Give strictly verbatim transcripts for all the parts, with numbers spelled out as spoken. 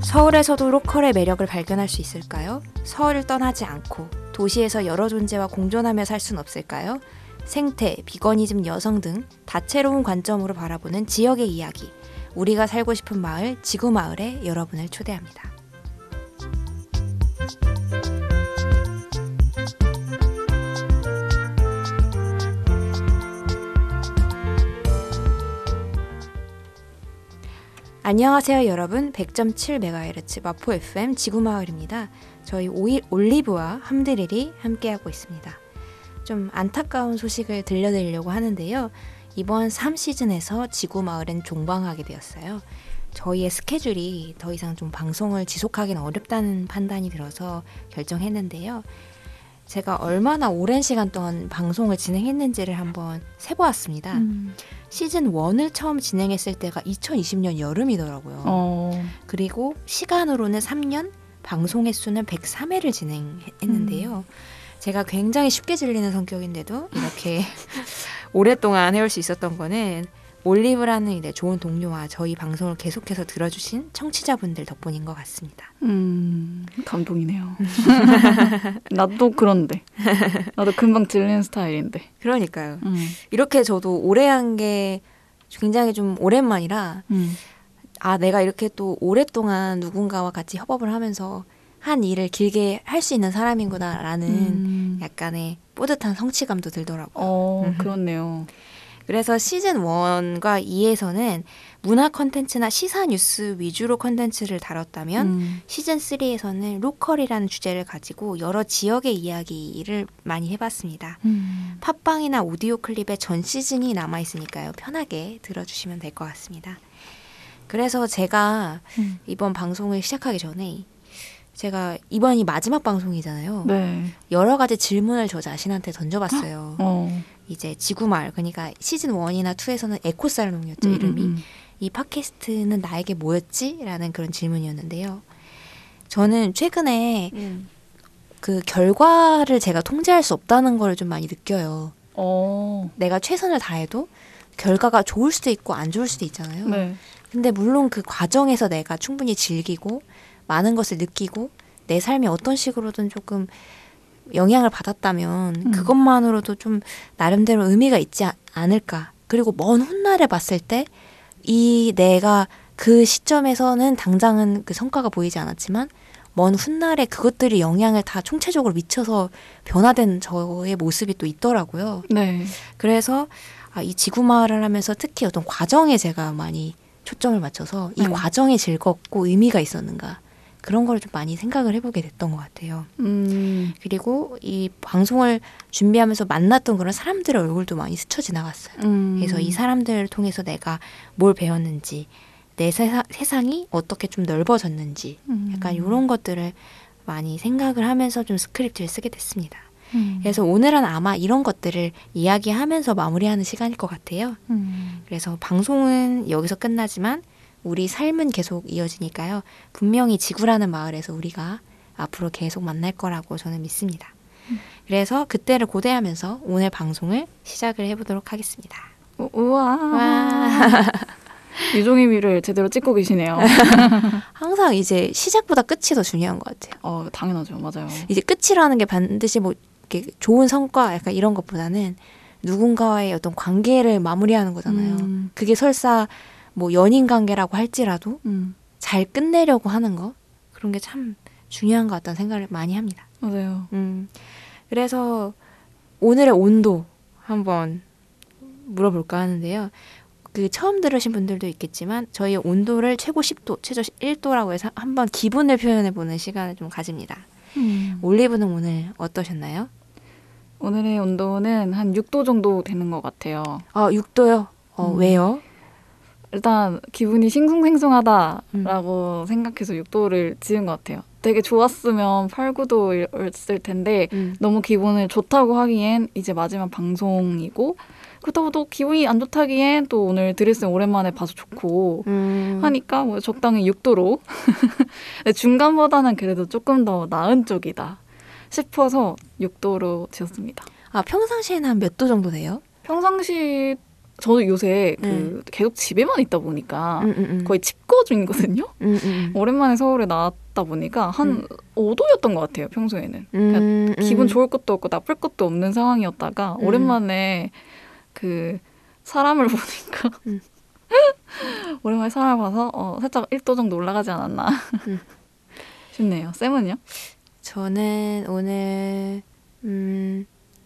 서울에서도 로컬의 매력을 발견할 수 있을까요? 서울을 떠나지 않고 도시에서 여러 존재와 공존하며 살 순 없을까요? 생태, 비거니즘, 여성 등 다채로운 관점으로 바라보는 지역의 이야기. 우리가 살고 싶은 마을, 지구마을에 여러분을 초대합니다. 안녕하세요 여러분. 백 점 칠 메가헤르츠 마포 에프엠 지구마을입니다. 저희 오일 올리브와 함드릴이 함께하고 있습니다. 좀 안타까운 소식을 들려드리려고 하는데요. 이번 삼 시즌에서 지구마을은 종방하게 되었어요. 저희의 스케줄이 더 이상 좀 방송을 지속하기는 어렵다는 판단이 들어서 결정했는데요. 제가 얼마나 오랜 시간 동안 방송을 진행했는지를 한번 세보았습니다. 음. 시즌 일을 처음 진행했을 때가 이천이십 년 여름이더라고요. 어. 그리고 시간으로는 삼 년, 방송 횟수는 백삼 회를 진행했는데요. 음. 제가 굉장히 쉽게 질리는 성격인데도 이렇게 오랫동안 해올 수 있었던 거는 올리브라는 이제 좋은 동료와 저희 방송을 계속해서 들어주신 청취자분들 덕분인 것 같습니다. 음, 감동이네요. 나도 그런데. 나도 금방 질리는 스타일인데. 그러니까요. 음. 이렇게 저도 오래 한 게 굉장히 좀 오랜만이라 음. 아, 내가 이렇게 또 오랫동안 누군가와 같이 협업을 하면서 한 일을 길게 할 수 있는 사람이구나라는 음. 약간의 뿌듯한 성취감도 들더라고요. 어, 그렇네요. 그래서 시즌 일과 이에서는 문화 컨텐츠나 시사 뉴스 위주로 컨텐츠를 다뤘다면 음. 시즌 삼에서는 로컬이라는 주제를 가지고 여러 지역의 이야기를 많이 해봤습니다. 음. 팟빵이나 오디오 클립에 전 시즌이 남아있으니까요. 편하게 들어주시면 될 것 같습니다. 그래서 제가 음. 이번 방송을 시작하기 전에 제가 이번이 마지막 방송이잖아요. 네. 여러 가지 질문을 저 자신한테 던져봤어요. 어. 이제 지구마을, 그러니까 시즌 일이나 이에서는 에코살롱이었죠, 음, 이름이. 음. 이 팟캐스트는 나에게 뭐였지? 라는 그런 질문이었는데요. 저는 최근에 음. 그 결과를 제가 통제할 수 없다는 걸 좀 많이 느껴요. 어. 내가 최선을 다해도 결과가 좋을 수도 있고 안 좋을 수도 있잖아요. 네. 근데 물론 그 과정에서 내가 충분히 즐기고 많은 것을 느끼고 내 삶이 어떤 식으로든 조금 영향을 받았다면 음. 그것만으로도 좀 나름대로 의미가 있지 않을까. 그리고 먼 훗날에 봤을 때 이 내가 그 시점에서는 당장은 그 성과가 보이지 않았지만 먼 훗날에 그것들이 영향을 다 총체적으로 미쳐서 변화된 저의 모습이 또 있더라고요. 네. 그래서 아, 이 지구마을을 하면서 특히 어떤 과정에 제가 많이 초점을 맞춰서 이 음. 과정이 즐겁고 의미가 있었는가. 그런 걸 좀 많이 생각을 해보게 됐던 것 같아요. 음. 그리고 이 방송을 준비하면서 만났던 그런 사람들의 얼굴도 많이 스쳐 지나갔어요. 음. 그래서 이 사람들을 통해서 내가 뭘 배웠는지, 내 세사, 세상이 어떻게 좀 넓어졌는지 음. 약간 이런 것들을 많이 생각을 하면서 좀 스크립트를 쓰게 됐습니다. 음. 그래서 오늘은 아마 이런 것들을 이야기하면서 마무리하는 시간일 것 같아요. 음. 그래서 방송은 여기서 끝나지만 우리 삶은 계속 이어지니까요. 분명히 지구라는 마을에서 우리가 앞으로 계속 만날 거라고 저는 믿습니다. 음. 그래서 그때를 고대하면서 오늘 방송을 시작을 해보도록 하겠습니다. 우, 우와. 와. 유종의미를 제대로 찍고 계시네요. 항상 이제 시작보다 끝이 더 중요한 것 같아요. 어, 당연하죠. 맞아요. 이제 끝이라는 게 반드시 뭐 이렇게 좋은 성과 약간 이런 것보다는 누군가와의 어떤 관계를 마무리하는 거잖아요. 음. 그게 설사 뭐 연인 관계라고 할지라도 음. 잘 끝내려고 하는 거 그런 게 참 중요한 것 같다는 생각을 많이 합니다. 맞아요. 음. 그래서 오늘의 온도 한번 물어볼까 하는데요. 그 처음 들으신 분들도 있겠지만 저희 온도를 최고 십 도, 최저 일 도라고 해서 한번 기분을 표현해보는 시간을 좀 가집니다. 음. 올리브는 오늘 어떠셨나요? 오늘의 온도는 한 육 도 정도 되는 것 같아요. 아, 육 도요? 어, 음. 왜요? 일단 기분이 싱숭생숭하다라고 음. 생각해서 육 도를 지은 것 같아요. 되게 좋았으면 팔, 구 도였을 텐데 음. 너무 기분을 좋다고 하기엔 이제 마지막 방송이고 그렇다고 또 기분이 안 좋다기엔 또 오늘 드레스는 오랜만에 봐서 좋고 음. 하니까 뭐 적당히 육 도로 중간보다는 그래도 조금 더 나은 쪽이다 싶어서 육 도로 지었습니다. 아, 평상시에는 한 몇 도 정도 돼요? 평상시 저도 요새 그 음. 계속 집에만 있다 보니까 음, 음, 음. 거의 집거 중이거든요. 음, 음. 오랜만에 서울에 나왔다 보니까 한 음. 오 도였던 것 같아요. 평소에는. 그러니까 음, 기분 음. 좋을 것도 없고 나쁠 것도 없는 상황이었다가 음. 오랜만에 그 사람을 보니까 음. 오랜만에 사람을 봐서 어, 살짝 일 도 정도 올라가지 않았나 음. 싶네요. 쌤은요? 저는 오늘 음,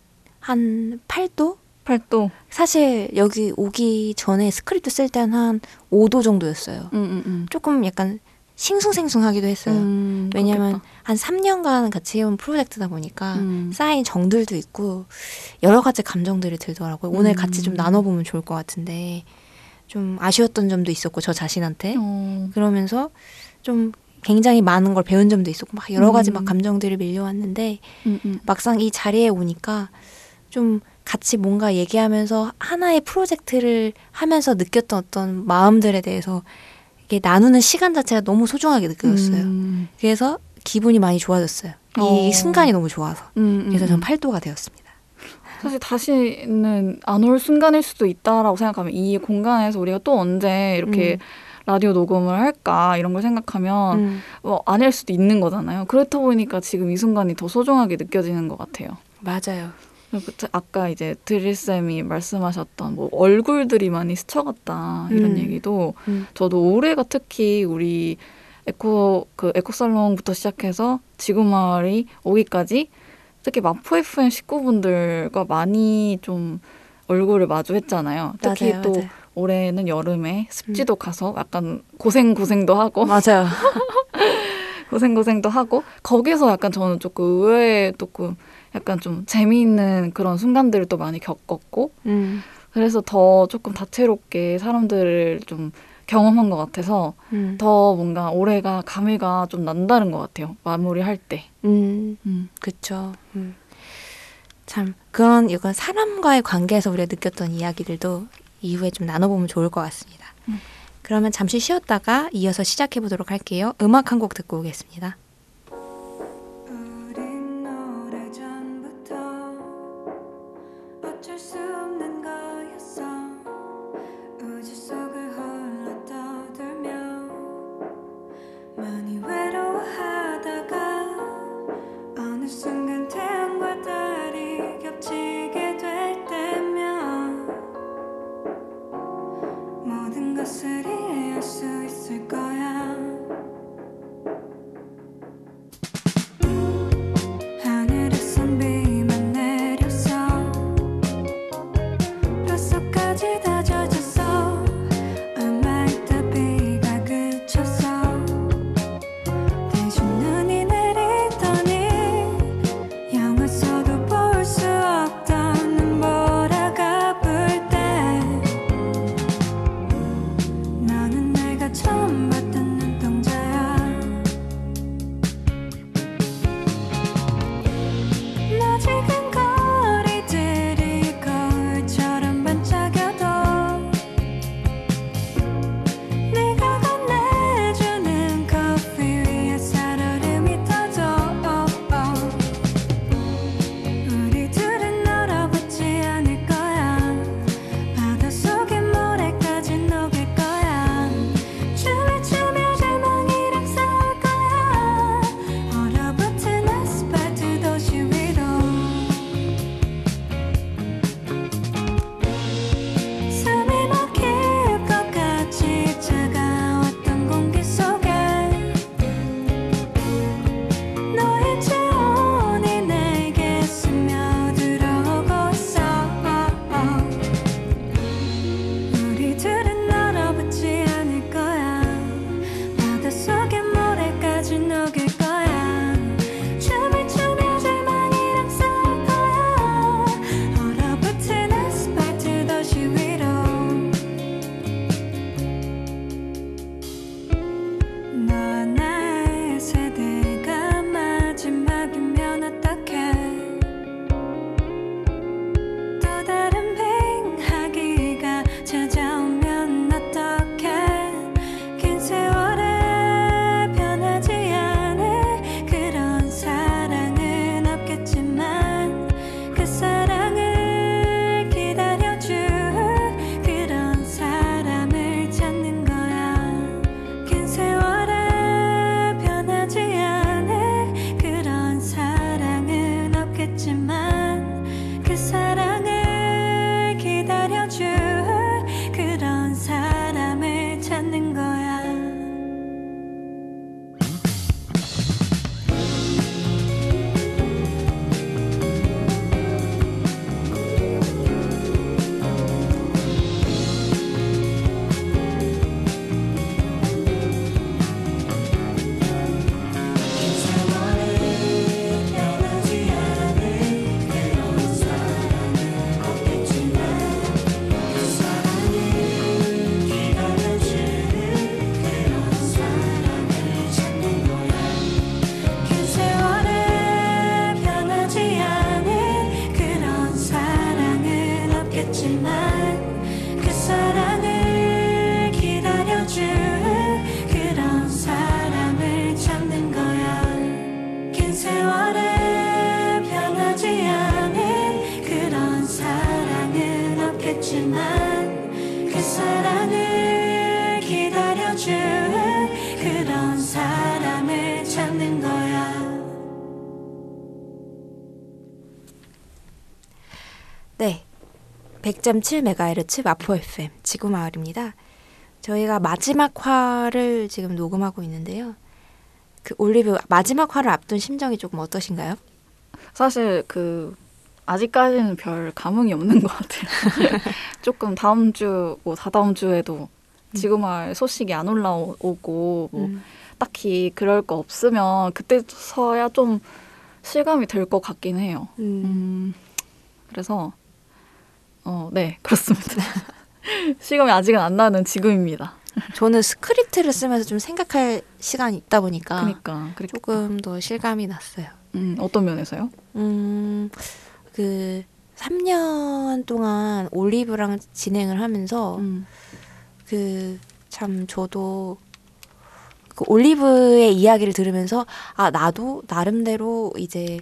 한 팔 도? 팔 도. 사실 여기 오기 전에 스크립트 쓸 때는 한 오 도 정도였어요. 음, 음, 음. 조금 약간 싱숭생숭하기도 했어요. 음, 왜냐면 그렇겠다. 한 삼 년간 같이 해온 프로젝트다 보니까 음. 쌓인 정들도 있고 여러 가지 감정들이 들더라고요. 오늘 음. 같이 좀 나눠보면 좋을 것 같은데 좀 아쉬웠던 점도 있었고 저 자신한테 어. 그러면서 좀 굉장히 많은 걸 배운 점도 있었고 막 여러 가지 음. 막 감정들이 밀려왔는데 음, 음. 막상 이 자리에 오니까 좀 같이 뭔가 얘기하면서 하나의 프로젝트를 하면서 느꼈던 어떤 마음들에 대해서 이게 나누는 시간 자체가 너무 소중하게 느껴졌어요. 음. 그래서 기분이 많이 좋아졌어요. 이 어. 순간이 너무 좋아서. 음, 음, 그래서 전 음. 팔 도가 되었습니다. 사실 다시는 안 올 순간일 수도 있다라고 생각하면 이 공간에서 우리가 또 언제 이렇게 음. 라디오 녹음을 할까 이런 걸 생각하면 음. 뭐 아닐 수도 있는 거잖아요. 그렇다 보니까 지금 이 순간이 더 소중하게 느껴지는 것 같아요. 맞아요. 그리고 아까 이제 드릴쌤이 말씀하셨던 뭐 얼굴들이 많이 스쳐갔다 이런 음. 얘기도 음. 저도 올해가 특히 우리 에코 그 에코살롱부터 시작해서 지구마을이 오기까지 특히 마포 에프엠 식구분들과 많이 좀 얼굴을 마주했잖아요. 특히 맞아요, 또 맞아요. 올해는 여름에 습지도 가서 약간 고생 고생도 하고 맞아요. 고생 고생도 하고 거기서 약간 저는 조금 의외에 조금 약간 좀 재미있는 그런 순간들을 또 많이 겪었고 음. 그래서 더 조금 다채롭게 사람들을 좀 경험한 것 같아서 음. 더 뭔가 올해가 감회가 좀 남다른 것 같아요. 마무리할 때. 음. 음. 그쵸. 음. 참 그런 이건 사람과의 관계에서 우리가 느꼈던 이야기들도 이후에 좀 나눠보면 좋을 것 같습니다. 음. 그러면 잠시 쉬었다가 이어서 시작해 보도록 할게요. 음악 한 곡 듣고 오겠습니다. 우린 오래전부터 어쩔 수 없는 거였어. 우주 속을 홀로 떠돌며 많이 외로워하다가 어느 순간 태양과 달이 겹치게 될 때면 모든 것을 이해할 수 있을 거야. 백 점 칠 메가헤르츠 마포 에프엠 지구마을입니다. 저희가 마지막 화를 지금 녹음하고 있는데요. 그 올리브 마지막 화를 앞둔 심정이 조금 어떠신가요? 사실 그 아직까지는 별 감흥이 없는 것 같아요. 조금 다음 주, 뭐 다다음 주에도 지구마을 소식이 안 올라오고 뭐 음. 딱히 그럴 거 없으면 그때서야 좀 실감이 될 것 같긴 해요. 음. 음, 그래서 어, 네, 그렇습니다. 실감이 아직은 안 나는 지금입니다. 저는 스크립트를 쓰면서 좀 생각할 시간이 있다 보니까 그러니까, 그러니까. 조금 더 실감이 났어요. 음, 어떤 면에서요? 음, 그 삼 년 동안 올리브랑 진행을 하면서 음. 그 참 저도 그 올리브의 이야기를 들으면서 아 나도 나름대로 이제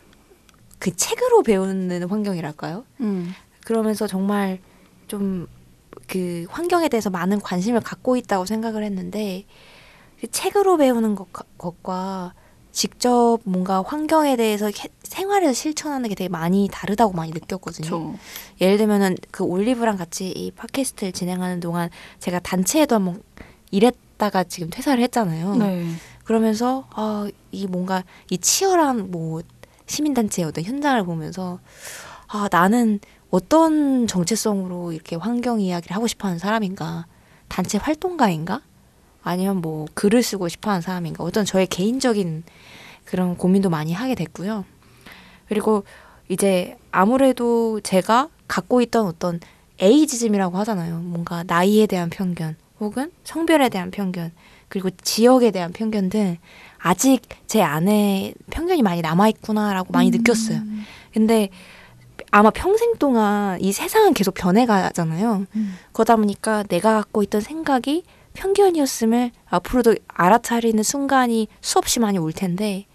그 책으로 배우는 환경이랄까요? 음. 그러면서 정말 좀 그 환경에 대해서 많은 관심을 갖고 있다고 생각을 했는데 그 책으로 배우는 것, 것과 직접 뭔가 환경에 대해서 해, 생활에서 실천하는 게 되게 많이 다르다고 많이 느꼈거든요. 저. 예를 들면은 그 올리브랑 같이 이 팟캐스트를 진행하는 동안 제가 단체에도 한번 일했다가 지금 퇴사를 했잖아요. 네. 그러면서 아, 이 뭔가 이 치열한 뭐 시민단체의 어떤 현장을 보면서 아, 나는 어떤 정체성으로 이렇게 환경 이야기를 하고 싶어하는 사람인가? 단체 활동가인가? 아니면 뭐 글을 쓰고 싶어하는 사람인가? 어떤 저의 개인적인 그런 고민도 많이 하게 됐고요. 그리고 이제 아무래도 제가 갖고 있던 어떤 에이지즘이라고 하잖아요. 뭔가 나이에 대한 편견 혹은 성별에 대한 편견 그리고 지역에 대한 편견 등 아직 제 안에 편견이 많이 남아있구나라고 많이 음. 느꼈어요. 근데 아마 평생 동안 이 세상은 계속 변해가잖아요. 음. 그러다 보니까 내가 갖고 있던 생각이 편견이었음을 앞으로도 알아차리는 순간이 수없이 많이 올 텐데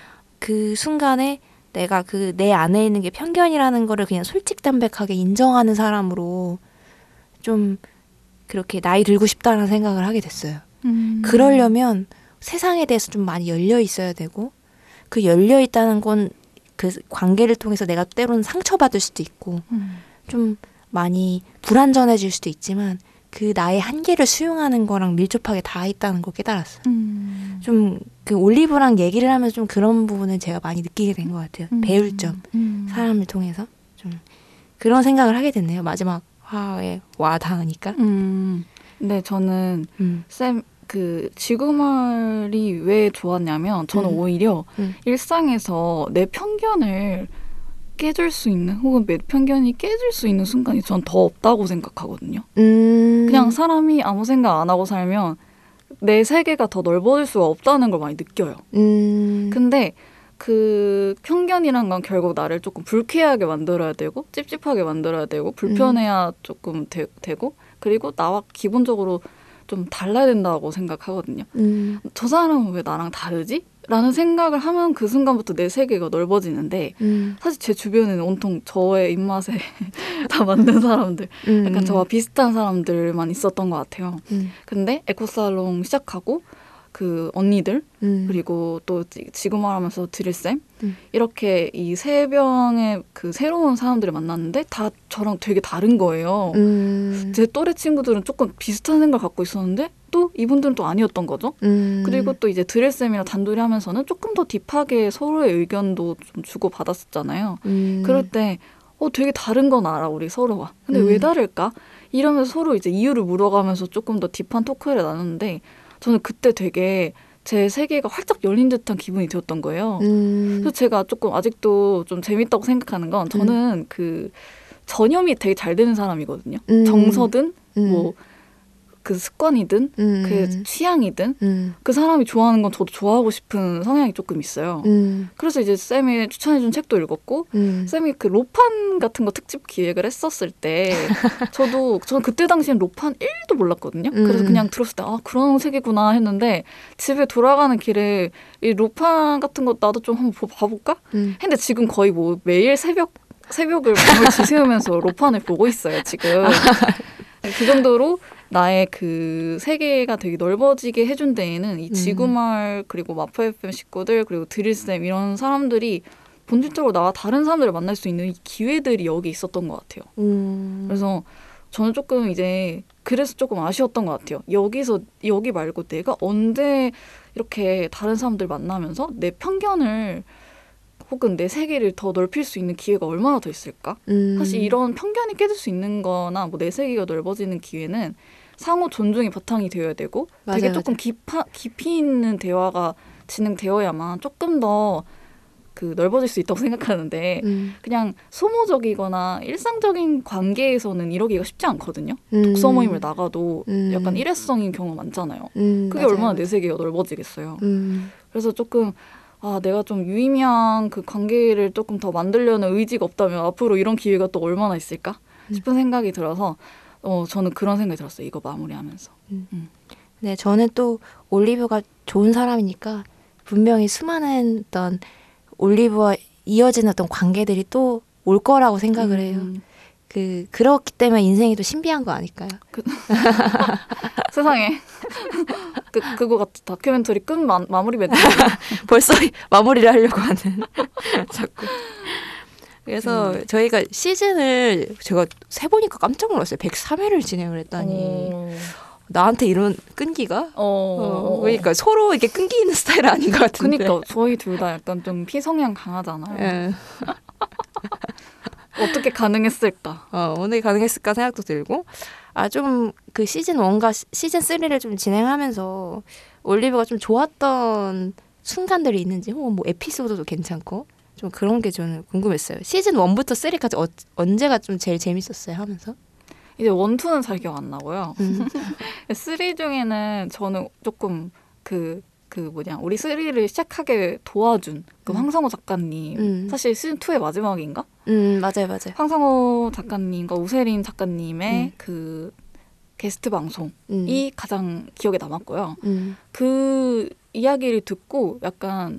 그 순간에 내가 그 내 안에 있는 게 편견이라는 거를 그냥 솔직담백하게 인정하는 사람으로 좀 그렇게 나이 들고 싶다는 생각을 하게 됐어요. 음. 그러려면 세상에 대해서 좀 많이 열려 있어야 되고 그 열려 있다는 건 그 관계를 통해서 내가 때로는 상처받을 수도 있고 음. 좀 많이 불안전해질 수도 있지만 그 나의 한계를 수용하는 거랑 밀접하게 닿아 있다는 걸 깨달았어요. 음. 좀 그 올리브랑 얘기를 하면서 좀 그런 부분을 제가 많이 느끼게 된 것 같아요. 음. 배울 점, 음. 사람을 통해서 좀 그런 생각을 하게 됐네요. 마지막 화에 와 닿으니까. 음. 근데 저는 음. 쌤 그 지구마을이 왜 좋았냐면 저는 음. 오히려 음. 일상에서 내 편견을 깨줄 수 있는 혹은 내 편견이 깨질 수 있는 순간이 전 더 없다고 생각하거든요. 음. 그냥 사람이 아무 생각 안 하고 살면 내 세계가 더 넓어질 수가 없다는 걸 많이 느껴요. 음. 근데 그 편견이란 건 결국 나를 조금 불쾌하게 만들어야 되고 찝찝하게 만들어야 되고 불편해야 조금 되, 되고 그리고 나와 기본적으로 좀 달라야 된다고 생각하거든요. 음. 저 사람은 왜 나랑 다르지? 라는 생각을 하면 그 순간부터 내 세계가 넓어지는데 음. 사실 제 주변에는 온통 저의 입맛에 다 맞는 사람들 음. 약간 저와 비슷한 사람들만 있었던 것 같아요. 음. 근데 에코살롱 시작하고 그 언니들 음. 그리고 또 지- 지금 말하면서 드릴쌤 음. 이렇게 이 세 명의 그 새로운 사람들을 만났는데 다 저랑 되게 다른 거예요. 음. 제 또래 친구들은 조금 비슷한 생각을 갖고 있었는데 또 이분들은 또 아니었던 거죠. 음. 그리고 또 이제 드릴쌤이랑 단둘이 하면서는 조금 더 딥하게 서로의 의견도 좀 주고 받았었잖아요. 음. 그럴 때 어, 되게 다른 건 알아 우리 서로가. 근데 음. 왜 다를까? 이러면서 서로 이제 이유를 물어가면서 조금 더 딥한 토크를 나눴는데 저는 그때 되게 제 세계가 활짝 열린 듯한 기분이 들었던 거예요. 음. 그래서 제가 조금 아직도 좀 재밌다고 생각하는 건 저는 그 전염이 되게 잘 되는 사람이거든요. 음. 정서든 음. 뭐 그 습관이든 음. 그 취향이든 음. 그 사람이 좋아하는 건 저도 좋아하고 싶은 성향이 조금 있어요. 음. 그래서 이제 쌤이 추천해준 책도 읽었고 음. 쌤이 그 로판 같은 거 특집 기획을 했었을 때 저도 저는 그때 당시엔 로판 일도 몰랐거든요. 그래서 음. 그냥 들었을 때 아 그런 책이구나 했는데 집에 돌아가는 길에 이 로판 같은 거 나도 좀 한번 봐볼까? 음. 근데 지금 거의 뭐 매일 새벽 새벽을 밤을 지새우면서 로판을 보고 있어요 지금. 그 정도로 나의 그 세계가 되게 넓어지게 해준 데에는 이 지구마을 그리고 마포 에프엠 식구들 그리고 드릴쌤 이런 사람들이 본질적으로 나와 다른 사람들을 만날 수 있는 기회들이 여기 있었던 것 같아요. 음. 그래서 저는 조금 이제 그래서 조금 아쉬웠던 것 같아요. 여기서 여기 말고 내가 언제 이렇게 다른 사람들 만나면서 내 편견을 혹은 내 세계를 더 넓힐 수 있는 기회가 얼마나 더 있을까? 음. 사실 이런 편견이 깨질 수 있는 거나 뭐 내 세계가 넓어지는 기회는 상호 존중이 바탕이 되어야 되고 맞아요, 되게 조금 맞아요. 깊아, 깊이 있는 대화가 진행되어야만 조금 더 그 넓어질 수 있다고 생각하는데 음. 그냥 소모적이거나 일상적인 관계에서는 이러기가 쉽지 않거든요. 음. 독서 모임을 나가도 음. 약간 일회성인 경우가 많잖아요. 음, 그게 맞아요, 얼마나 맞아요. 내 세계가 넓어지겠어요. 음. 그래서 조금 아 내가 좀 유의미한 그 관계를 조금 더 만들려는 의지가 없다면 앞으로 이런 기회가 또 얼마나 있을까 싶은 생각이 들어서 어 저는 그런 생각이 들었어요. 이거 마무리하면서. 네, 저는 또 올리브가 좋은 사람이니까 분명히 수많은 어떤 올리브와 이어지는 어떤 관계들이 또 올 거라고 생각을 해요. 음, 그 그렇기 때문에 인생이 또 신비한 거 아닐까요? 세상에 그 그거 같은 다큐멘터리 끝 마, 마무리 멘트. 벌써 마무리를 하려고 하는 자꾸. 그래서 음. 저희가 시즌을 제가 세보니까 깜짝 놀랐어요. 백삼 회를 진행을 했다니. 어, 나한테 이런 끈기가? 어, 어, 그러니까 서로 이렇게 끈기 있는 스타일 아닌 것 같은데. 그니까 저희 둘 다 약간 좀 피성향 강하잖아요. 예. 어떻게 가능했을까? 어, 오늘 가능했을까 생각도 들고, 아, 좀 그 시즌 일과 시즌 삼를 좀 진행하면서 올리브가 좀 좋았던 순간들이 있는지, 혹은 뭐 에피소드도 괜찮고, 좀 그런 게 저는 궁금했어요. 시즌 일부터 삼까지 어, 언제가 좀 제일 재밌었어요 하면서? 이제 원투는 잘 기억 안 나고요. 음. 쓰리 중에는 저는 조금 그, 그 뭐냐, 우리 쓰리를 시작하게 도와준 그 음. 황성호 작가님. 음. 사실 시즌 투의 마지막인가? 음, 맞아요, 맞아요. 황성호 작가님과 우세린 작가님의 음. 그 게스트 방송이 음. 가장 기억에 남았고요. 음. 그 이야기를 듣고 약간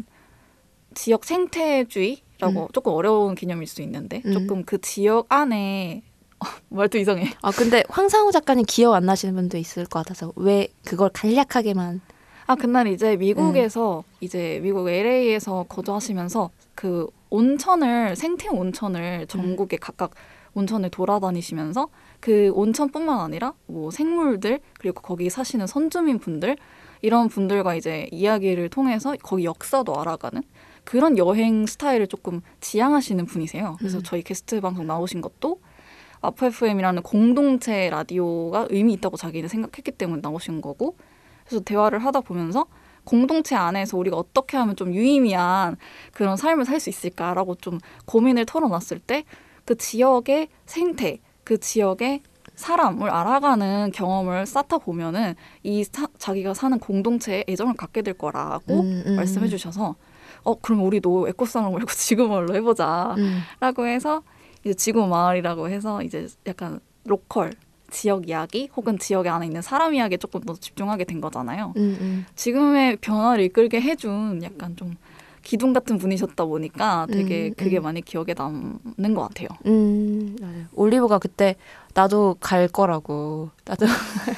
지역 생태주의라고 음. 조금 어려운 개념일 수 있는데 음. 조금 그 지역 안에 말도 이상해. 아, 근데 황상우 작가님 기억 안 나시는 분도 있을 것 같아서 왜 그걸 간략하게만. 아 그날 이제 미국에서 음. 이제 미국 엘에이에서 거주하시면서 그 온천을 생태 온천을 전국에 음. 각각 온천을 돌아다니시면서 그 온천뿐만 아니라 뭐 생물들 그리고 거기 사시는 선주민 분들 이런 분들과 이제 이야기를 통해서 거기 역사도 알아가는 그런 여행 스타일을 조금 지향하시는 분이세요. 그래서 음. 저희 게스트 방송 나오신 것도 아프 에프엠이라는 공동체 라디오가 의미 있다고 자기는 생각했기 때문에 나오신 거고 그래서 대화를 하다 보면서 공동체 안에서 우리가 어떻게 하면 좀 유의미한 그런 삶을 살 수 있을까라고 좀 고민을 털어놨을 때 그 지역의 생태, 그 지역의 사람을 알아가는 경험을 쌓다 보면은 이 사, 자기가 사는 공동체에 애정을 갖게 될 거라고 음, 음. 말씀해 주셔서 어 그럼 우리도 에코상을 말고 지구마을로 해보자 음. 라고 해서 이제 지구마을이라고 해서 이제 약간 로컬 지역 이야기 혹은 지역 안에 있는 사람 이야기에 조금 더 집중하게 된 거잖아요. 음, 음. 지금의 변화를 이끌게 해준 약간 좀 기둥 같은 분이셨다 보니까 되게 음, 그게 음. 많이 기억에 남는 것 같아요. 음, 맞아요. 올리브가 그때 나도 갈 거라고, 나도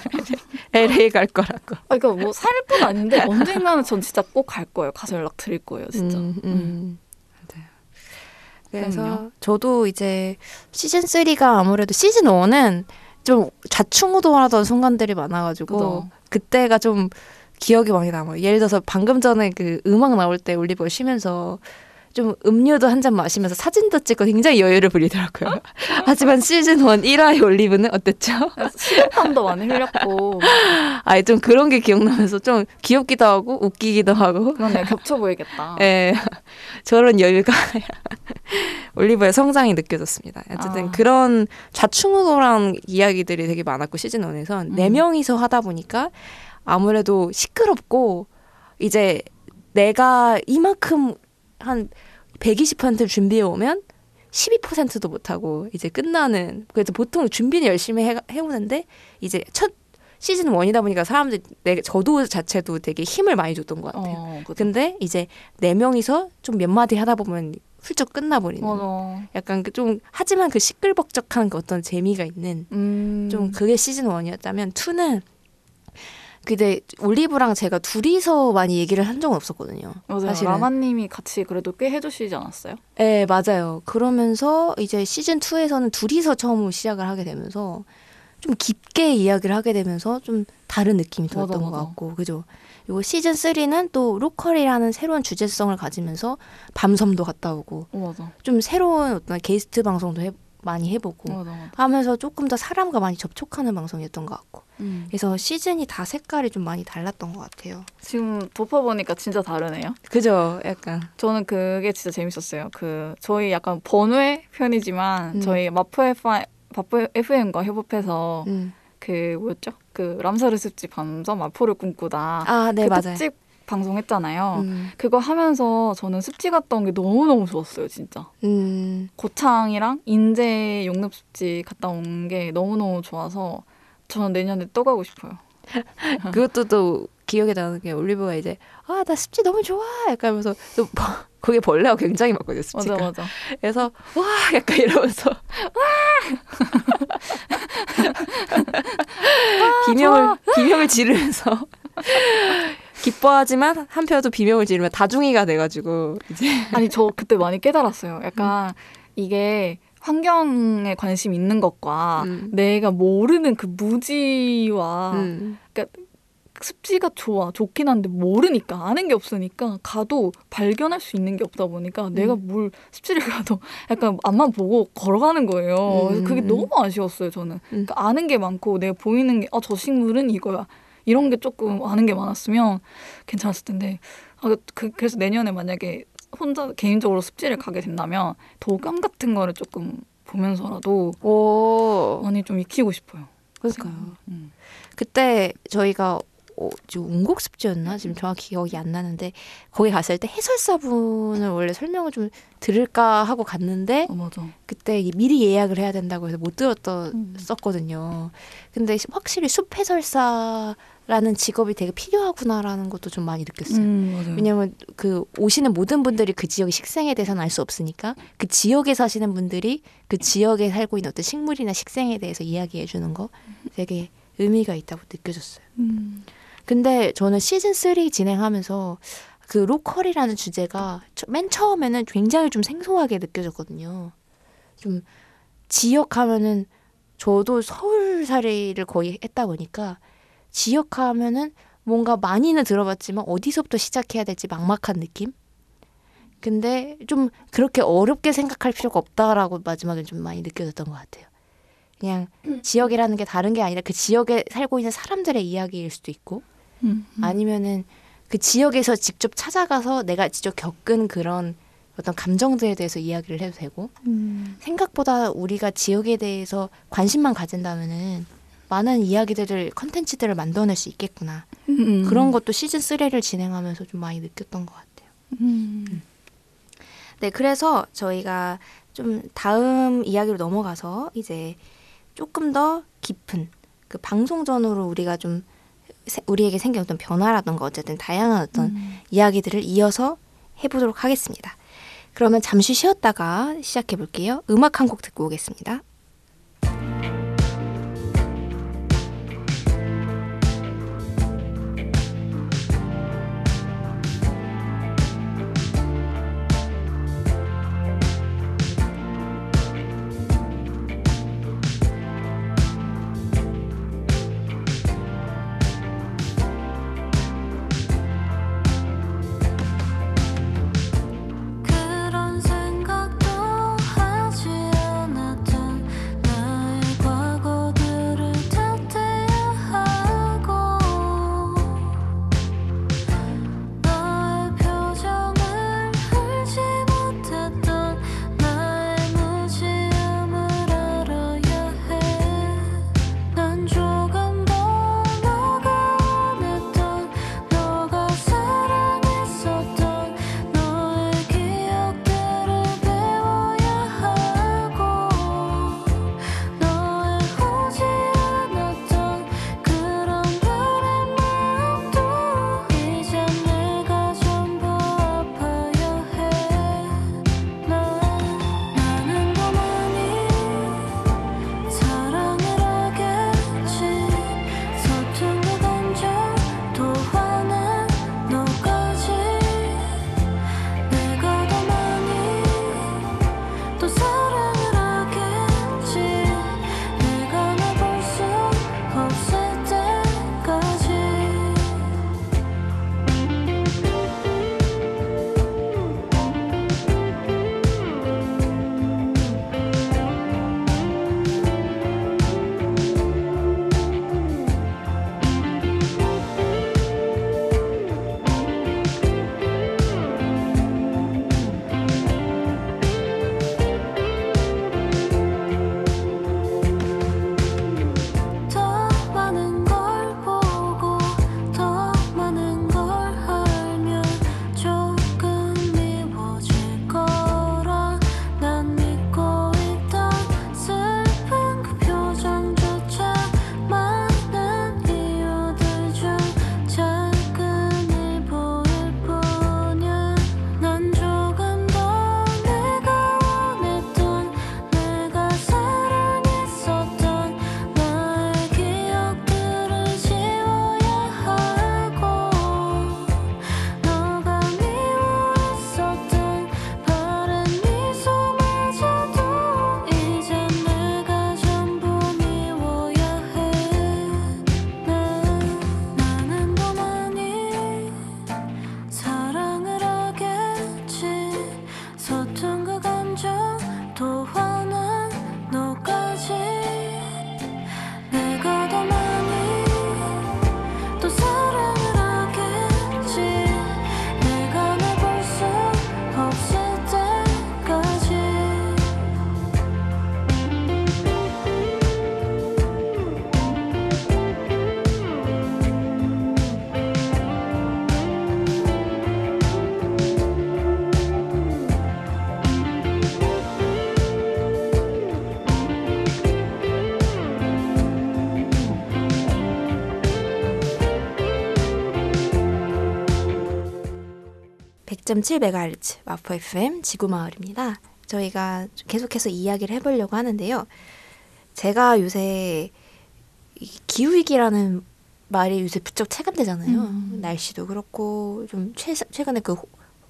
엘에이 갈 거라고. 아, 그러니까 뭐 살 뿐 아닌데 언젠가는 전 진짜 꼭 갈 거예요. 가서 연락 드릴 거예요, 진짜. 음, 음. 음. 맞아요. 그래서 그럼요. 저도 이제 시즌 삼가 아무래도 시즌 일은 좀 좌충우돌하던 순간들이 많아가지고 그죠. 그때가 좀 기억이 많이 남아요. 예를 들어서 방금 전에 그 음악 나올 때 올리브가 쉬면서 좀 음료도 한 잔 마시면서 사진도 찍고 굉장히 여유를 부리더라고요. 하지만 시즌 일 일 화의 올리브는 어땠죠? 식은땀도 많이 흘렸고 아예 좀 그런 게 기억나면서 좀 귀엽기도 하고 웃기기도 하고. 그러네 겹쳐 보이겠다. 예, 저런 여유가 올리브의 성장이 느껴졌습니다. 어쨌든 아. 그런 좌충우돌한 이야기들이 되게 많았고 시즌 일에선 음. 네 명이서 하다 보니까 아무래도 시끄럽고 이제 내가 이만큼 한 백이십 퍼센트 준비해 오면 십이 퍼센트도 못하고 이제 끝나는. 그래서 보통 준비는 열심히 해, 해오는데 이제 첫 시즌 일이다 보니까 사람들이 내, 저도 자체도 되게 힘을 많이 줬던 것 같아요. 어, 그죠. 근데 이제 네 명이서 좀 몇 마디 하다 보면 훌쩍 끝나버리는. 맞아. 약간 그 좀 하지만 그 시끌벅적한 그 어떤 재미가 있는 음. 좀 그게 시즌 일이었다면 이는 근데 올리브랑 제가 둘이서 많이 얘기를 한 적은 없었거든요. 맞아요. 사실은. 라마님이 같이 그래도 꽤 해주시지 않았어요? 네, 맞아요. 그러면서 이제 시즌 투에서는 둘이서 처음 시작을 하게 되면서 좀 깊게 이야기를 하게 되면서 좀 다른 느낌이 들었던 맞아, 것 맞아. 같고, 그죠? 그리고 시즌 쓰리는 또 로컬이라는 새로운 주제성을 가지면서 밤섬도 갔다 오고, 어, 맞아. 좀 새로운 어떤 게스트 방송도 해, 많이 해보고 맞아, 맞아. 하면서 조금 더 사람과 많이 접촉하는 방송이었던 것 같고, 음. 그래서 시즌이 다 색깔이 좀 많이 달랐던 것 같아요. 지금 덮어보니까 진짜 다르네요. 그죠? 약간. 저는 그게 진짜 재밌었어요. 그 저희 약간 번외 편이지만 음. 저희 마포 에프엠과 협업해서 음. 그 뭐였죠? 그 람사르 습지 밤섬 마포를 꿈꾸다. 아, 네, 그 맞아요. 특집 방송했잖아요. 음. 그거 하면서 저는 습지 갔다 온 게 너무너무 좋았어요, 진짜. 음. 고창이랑 인제 용납 습지 갔다 온 게 너무너무 좋아서 저는 내년에 또 가고 싶어요. 그것도 또 기억에 나는 게 올리브가 이제 아, 나 습지 너무 좋아 약간 하면서 또 버- 거기에 벌레가 굉장히 많거든요, 습지가. 맞아, 맞아. 그래서 와 약간 이러면서 비명을 비명을 지르면서 기뻐하지만 한편으로 비명을 지르면 다중이가 돼가지고 이제 아니 저 그때 많이 깨달았어요. 약간 이게 환경에 관심 있는 것과 음. 내가 모르는 그 무지와 음. 그러니까 습지가 좋아 좋긴 한데 모르니까 아는 게 없으니까 가도 발견할 수 있는 게 없다 보니까 내가 뭘 습지를 가도 약간 앞만 보고 걸어가는 거예요. 그래서 그게 음. 너무 아쉬웠어요. 저는 그러니까 아는 게 많고 내가 보이는 게 아 저 식물은 이거야 이런 게 조금 아는 게 많았으면 괜찮았을 텐데 아, 그, 그래서 내년에 만약에 혼자 개인적으로 습지를 가게 된다면 도감 같은 거를 조금 보면서라도 오 많이 좀 익히고 싶어요. 그러니까요. 음. 그때 저희가 어, 지금 운곡습지였나? 지금 정확히 기억이 안 나는데 거기 갔을 때 해설사분을 원래 설명을 좀 들을까 하고 갔는데 어, 맞아. 그때 이 미리 예약을 해야 된다고 해서 못 들었었거든요. 근데 확실히 숲 해설사라는 직업이 되게 필요하구나라는 것도 좀 많이 느꼈어요. 음, 맞아요. 왜냐하면 그 오시는 모든 분들이 그 지역의 식생에 대해서는 알 수 없으니까 그 지역에 사시는 분들이 그 지역에 살고 있는 어떤 식물이나 식생에 대해서 이야기해 주는 거 되게 의미가 있다고 느껴졌어요. 음. 근데 저는 시즌 쓰리 진행하면서 그 로컬이라는 주제가 맨 처음에는 굉장히 좀 생소하게 느껴졌거든요. 좀 지역하면은 저도 서울살이를 거의 했다 보니까 지역하면은 뭔가 많이는 들어봤지만 어디서부터 시작해야 될지 막막한 느낌? 근데 좀 그렇게 어렵게 생각할 필요가 없다라고 마지막에 좀 많이 느껴졌던 것 같아요. 그냥 지역이라는 게 다른 게 아니라 그 지역에 살고 있는 사람들의 이야기일 수도 있고 음, 음. 아니면은 그 지역에서 직접 찾아가서 내가 직접 겪은 그런 어떤 감정들에 대해서 이야기를 해도 되고 음. 생각보다 우리가 지역에 대해서 관심만 가진다면은 많은 이야기들을 컨텐츠들을 만들어낼 수 있겠구나. 음. 그런 것도 시즌 쓰리를 진행하면서 좀 많이 느꼈던 것 같아요. 음. 네, 그래서 저희가 좀 다음 이야기로 넘어가서 이제 조금 더 깊은 그 방송 전후로 우리가 좀 세, 우리에게 생긴 어떤 변화라던가 어쨌든 다양한 어떤 음. 이야기들을 이어서 해보도록 하겠습니다. 그러면 잠시 쉬었다가 시작해 볼게요. 음악 한 곡 듣고 오겠습니다. 그런 생각도 하지 않았던 점 칠 메가헤르츠 마포 에프엠 지구마을입니다. 저희가 계속해서 이야기를 해보려고 하는데요. 제가 요새 기후위기라는 말이 요새 부쩍 체감되잖아요. 음. 날씨도 그렇고 좀 최, 최근에 그 호,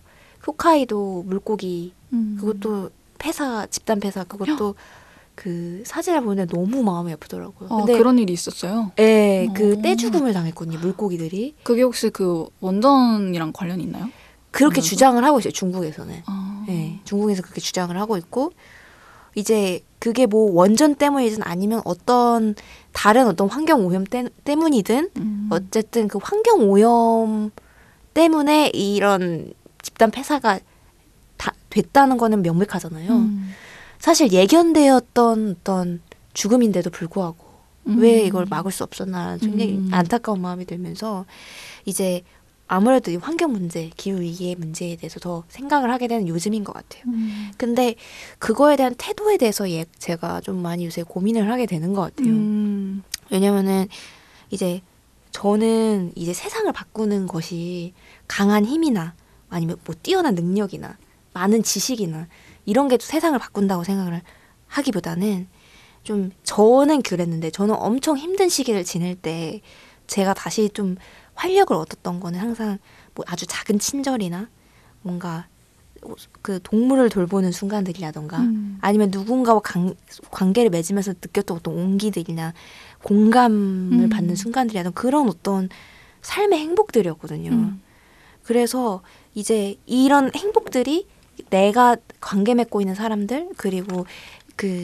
홋카이도 물고기 음. 그것도 폐사 집단 폐사 그것도 그 사진을 보는데 너무 마음이 아프더라고요. 아, 근데 그런 일이 있었어요? 네, 그 떼죽음을 당했거든요. 물고기들이. 그게 혹시 그 원전이랑 관련이 있나요? 그렇게 원전도? 주장을 하고 있어요. 중국에서는. 아. 네, 중국에서 그렇게 주장을 하고 있고 이제 그게 뭐 원전 때문이든 아니면 어떤 다른 어떤 환경 오염 때, 때문이든 음. 어쨌든 그 환경 오염 때문에 이런 집단 폐사가 다 됐다는 거는 명백하잖아요. 음. 사실 예견되었던 어떤 죽음인데도 불구하고 음. 왜 이걸 막을 수 없었나라는 굉장히 음. 안타까운 마음이 들면서 이제 아무래도 이 환경 문제, 기후위기의 문제에 대해서 더 생각을 하게 되는 요즘인 것 같아요. 음. 근데 그거에 대한 태도에 대해서 예, 제가 좀 많이 요새 고민을 하게 되는 것 같아요. 음. 왜냐면은 이제 저는 이제 세상을 바꾸는 것이 강한 힘이나 아니면 뭐 뛰어난 능력이나 많은 지식이나 이런 게 세상을 바꾼다고 생각을 하기보다는 좀 저는 그랬는데 저는 엄청 힘든 시기를 지낼 때 제가 다시 좀 활력을 얻었던 거는 항상 뭐 아주 작은 친절이나 뭔가 그 동물을 돌보는 순간들이라던가 음. 아니면 누군가와 관, 관계를 맺으면서 느꼈던 어떤 온기들이나 공감을 음. 받는 순간들이라던가 그런 어떤 삶의 행복들이었거든요. 음. 그래서 이제 이런 행복들이 내가 관계 맺고 있는 사람들 그리고 그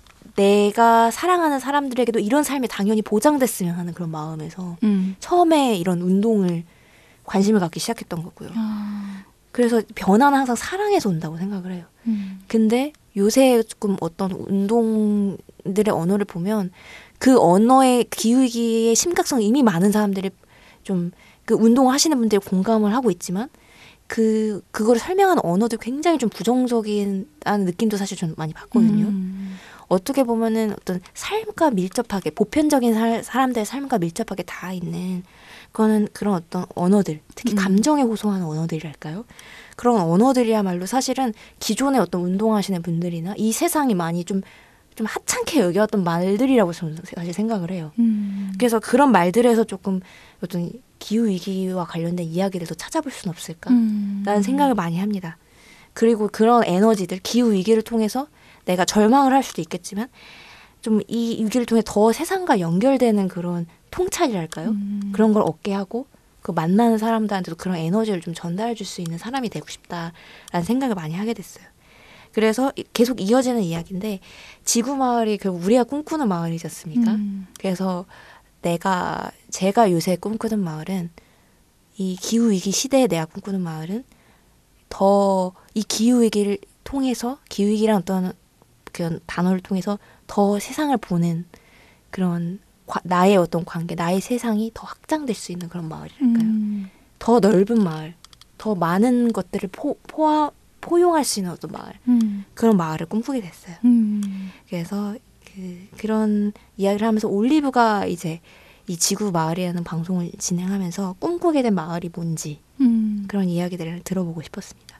내가 사랑하는 사람들에게도 이런 삶이 당연히 보장됐으면 하는 그런 마음에서 음. 처음에 이런 운동을 관심을 갖기 시작했던 거고요. 아. 그래서 변화는 항상 사랑에서 온다고 생각을 해요. 음. 근데 요새 조금 어떤 운동들의 언어를 보면 그 언어의 기후위기의 심각성을 이미 많은 사람들이 좀 그 운동을 하시는 분들이 공감을 하고 있지만 그 그거를 설명하는 언어도 굉장히 좀 부정적이라는 느낌도 사실 좀 많이 받거든요. 음. 어떻게 보면은 어떤 삶과 밀접하게 보편적인 사, 사람들의 삶과 밀접하게 닿아 있는 그거는 그런 어떤 언어들, 특히 음. 감정에 호소하는 언어들이랄까요? 그런 언어들이야말로 사실은 기존에 어떤 운동하시는 분들이나 이 세상이 많이 좀 좀 하찮게 여겨왔던 말들이라고 저는 사실 생각을 해요. 음. 그래서 그런 말들에서 조금 어떤 기후 위기와 관련된 이야기를 더 찾아볼 수는 없을까라는 음. 생각을 많이 합니다. 그리고 그런 에너지들, 기후 위기를 통해서 내가 절망을 할 수도 있겠지만 좀 이 위기를 통해 더 세상과 연결되는 그런 통찰이랄까요? 음. 그런 걸 얻게 하고 그 만나는 사람들한테도 그런 에너지를 좀 전달해 줄 수 있는 사람이 되고 싶다라는 생각을 많이 하게 됐어요. 그래서 계속 이어지는 이야기인데 지구마을이 결국 우리가 꿈꾸는 마을이지 않습니까? 음. 그래서 내가 제가 요새 꿈꾸는 마을은 이 기후위기 시대에 내가 꿈꾸는 마을은 더 이 기후위기를 통해서 기후위기란 어떤 그런 단어를 통해서 더 세상을 보는 그런 과, 나의 어떤 관계, 나의 세상이 더 확장될 수 있는 그런 마을이랄까요? 음. 더 넓은 마을, 더 많은 것들을 포, 포함, 포용할 수 있는 어떤 마을, 음. 그런 마을을 꿈꾸게 됐어요. 음. 그래서 그, 그런 이야기를 하면서 올리브가 이제 이 지구 마을이라는 방송을 진행하면서 꿈꾸게 된 마을이 뭔지 음. 그런 이야기들을 들어보고 싶었습니다.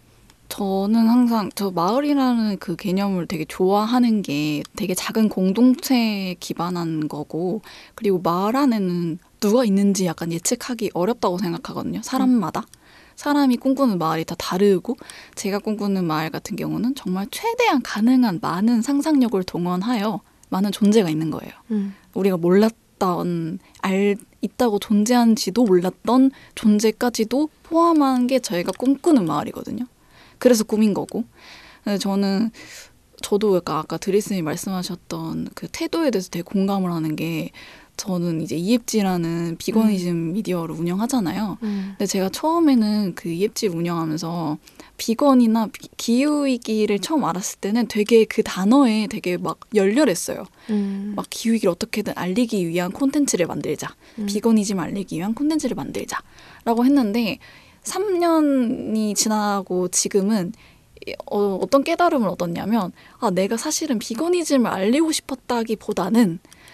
저는 항상 저 마을이라는 그 개념을 되게 좋아하는 게 되게 작은 공동체에 기반한 거고 그리고 마을 안에는 누가 있는지 약간 예측하기 어렵다고 생각하거든요. 사람마다. 음. 사람이 꿈꾸는 마을이 다 다르고 제가 꿈꾸는 마을 같은 경우는 정말 최대한 가능한 많은 상상력을 동원하여 많은 존재가 있는 거예요. 음. 우리가 몰랐던 알 있다고 존재하는지도 몰랐던 존재까지도 포함한 게 저희가 꿈꾸는 마을이거든요. 그래서 꿈인 거고. 근데 저는 저도 약간 아까 드리스님이 말씀하셨던 그 태도에 대해서 되게 공감을 하는 게 저는 이제 이앱지라는 비거니즘 음. 미디어를 운영하잖아요. 음. 근데 제가 처음에는 그 이앱지를 운영하면서 비건이나 기후위기를 처음 알았을 때는 되게 그 단어에 되게 막 열렬했어요. 음. 막 기후위기를 어떻게든 알리기 위한 콘텐츠를 만들자. 음. 비거니즘을 알리기 위한 콘텐츠를 만들자. 라고 했는데 삼 년이 지나고 지금은 어, 어떤 깨달음을 얻었냐면 아 내가 사실은 비거니즘을 알리고 싶었다기보다는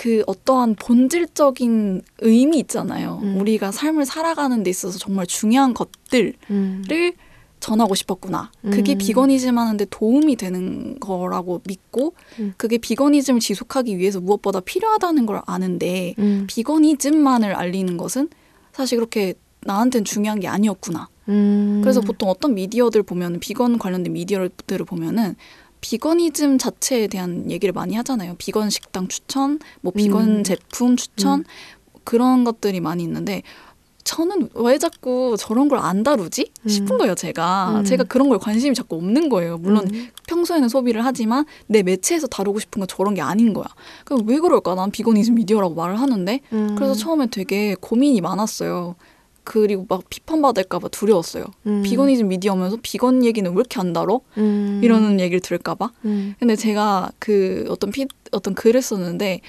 그 어떠한 본질적인 의미 있잖아요. 음. 우리가 삶을 살아가는 데 있어서 정말 중요한 것들을 음. 전하고 싶었구나. 그게 음. 비거니즘 하는데 도움이 되는 거라고 믿고 음. 그게 비거니즘을 지속하기 위해서 무엇보다 필요하다는 걸 아는데 음. 비거니즘만을 알리는 것은 사실 그렇게 나한테는 중요한 게 아니었구나. 음. 그래서 보통 어떤 미디어들 보면 비건 관련된 미디어들을 보면은 비거니즘 자체에 대한 얘기를 많이 하잖아요. 비건 식당 추천, 뭐 비건 음. 제품 추천 음. 그런 것들이 많이 있는데 저는 왜 자꾸 저런 걸 안 다루지? 음. 싶은 거예요, 제가. 음. 제가 그런 걸 관심이 자꾸 없는 거예요. 물론 음. 평소에는 소비를 하지만 내 매체에서 다루고 싶은 건 저런 게 아닌 거야. 그럼 왜 그럴까? 난 비거니즘 미디어라고 말을 하는데 음. 그래서 처음에 되게 고민이 많았어요. 그리고 막 비판받을까 봐 두려웠어요. 음. 비거니즘 미디어면서 비건 얘기는 왜 이렇게 안 다뤄? 음. 이러는 얘기를 들을까 봐. 음. 근데 제가 그 어떤 피, 어떤 글을 썼는데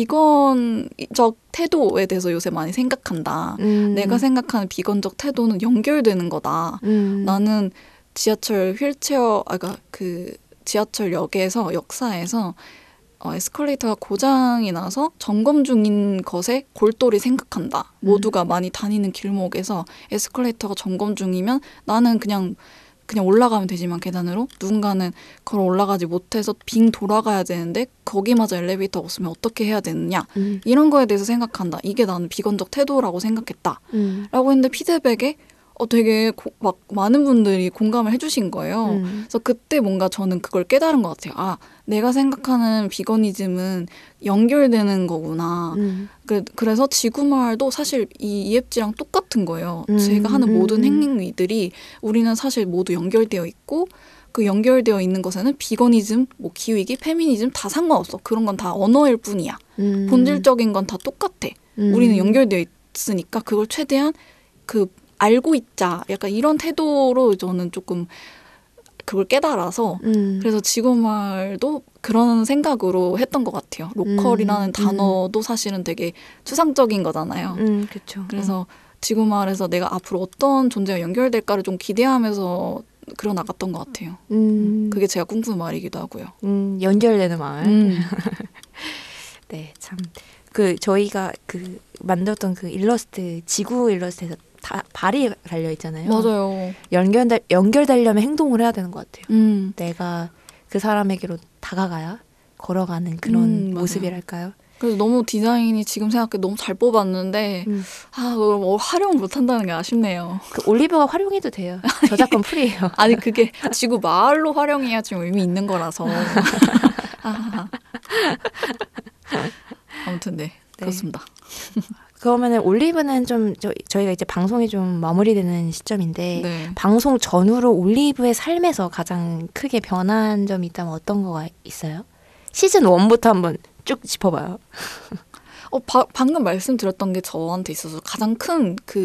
비건적 태도에 대해서 요새 많이 생각한다. 음. 내가 생각하는 비건적 태도는 연결되는 거다. 음. 나는 지하철 휠체어, 아까 그 지하철역에서 역사에서 어, 에스컬레이터가 고장이 나서 점검 중인 것에 골똘히 생각한다. 음. 모두가 많이 다니는 길목에서 에스컬레이터가 점검 중이면 나는 그냥 그냥 올라가면 되지만 계단으로 누군가는 걸어 올라가지 못해서 빙 돌아가야 되는데 거기마저 엘리베이터가 없으면 어떻게 해야 되느냐. 음. 이런 거에 대해서 생각한다. 이게 나는 비건적 태도라고 생각했다. 음. 라고 했는데 피드백에 어, 되게 고, 막 많은 분들이 공감을 해주신 거예요. 음. 그래서 그때 뭔가 저는 그걸 깨달은 것 같아요. 아, 내가 생각하는 비거니즘은 연결되는 거구나. 음. 그, 그래서 지구마을도 사실 이 이에프지랑 똑같은 거예요. 음. 제가 하는 모든 음. 행위들이 우리는 사실 모두 연결되어 있고 그 연결되어 있는 것에는 비거니즘, 뭐 기후위기, 페미니즘 다 상관없어. 그런 건 다 언어일 뿐이야. 음. 본질적인 건 다 똑같아. 음. 우리는 연결되어 있으니까 그걸 최대한 그 알고 있자. 약간 이런 태도로 저는 조금 그걸 깨달아서 음. 그래서 지구말도 그런 생각으로 했던 것 같아요. 로컬이라는 음. 단어도 사실은 되게 추상적인 거잖아요. 음. 그렇죠. 그래서 지구마을에서 내가 앞으로 어떤 존재가 연결될까를 좀 기대하면서 그려 나갔던 것 같아요. 음. 그게 제가 꿈꾸는 마을이기도 하고요. 음. 연결되는 마을. 음. 네, 참. 그 저희가 그 만들었던 그 일러스트 지구 일러스트에서 다 발이 달려 있잖아요. 맞아요. 연결 연결되려면 행동을 해야 되는 것 같아요. 음. 내가 그 사람에게로 다가가야 걸어가는 그런 음, 맞아요. 모습이랄까요. 그래서 너무 디자인이 지금 생각해 너무 잘 뽑았는데 음. 아, 뭐 활용 못한다는 게 아쉽네요. 그 올리브가 활용해도 돼요. 저작권 프리예요. 아니 그게 지구 마을로 활용해야 지금 의미 있는 거라서. 아무튼 네, 그렇습니다. 그러면은 올리브는 좀 저, 저희가 이제 방송이 좀 마무리되는 시점인데 네. 방송 전후로 올리브의 삶에서 가장 크게 변한 점이 있다면 어떤 거가 있어요? 시즌 일부터 한번 쭉 짚어봐요. 어, 바, 방금 말씀드렸던 게 저한테 있어서 가장 큰 그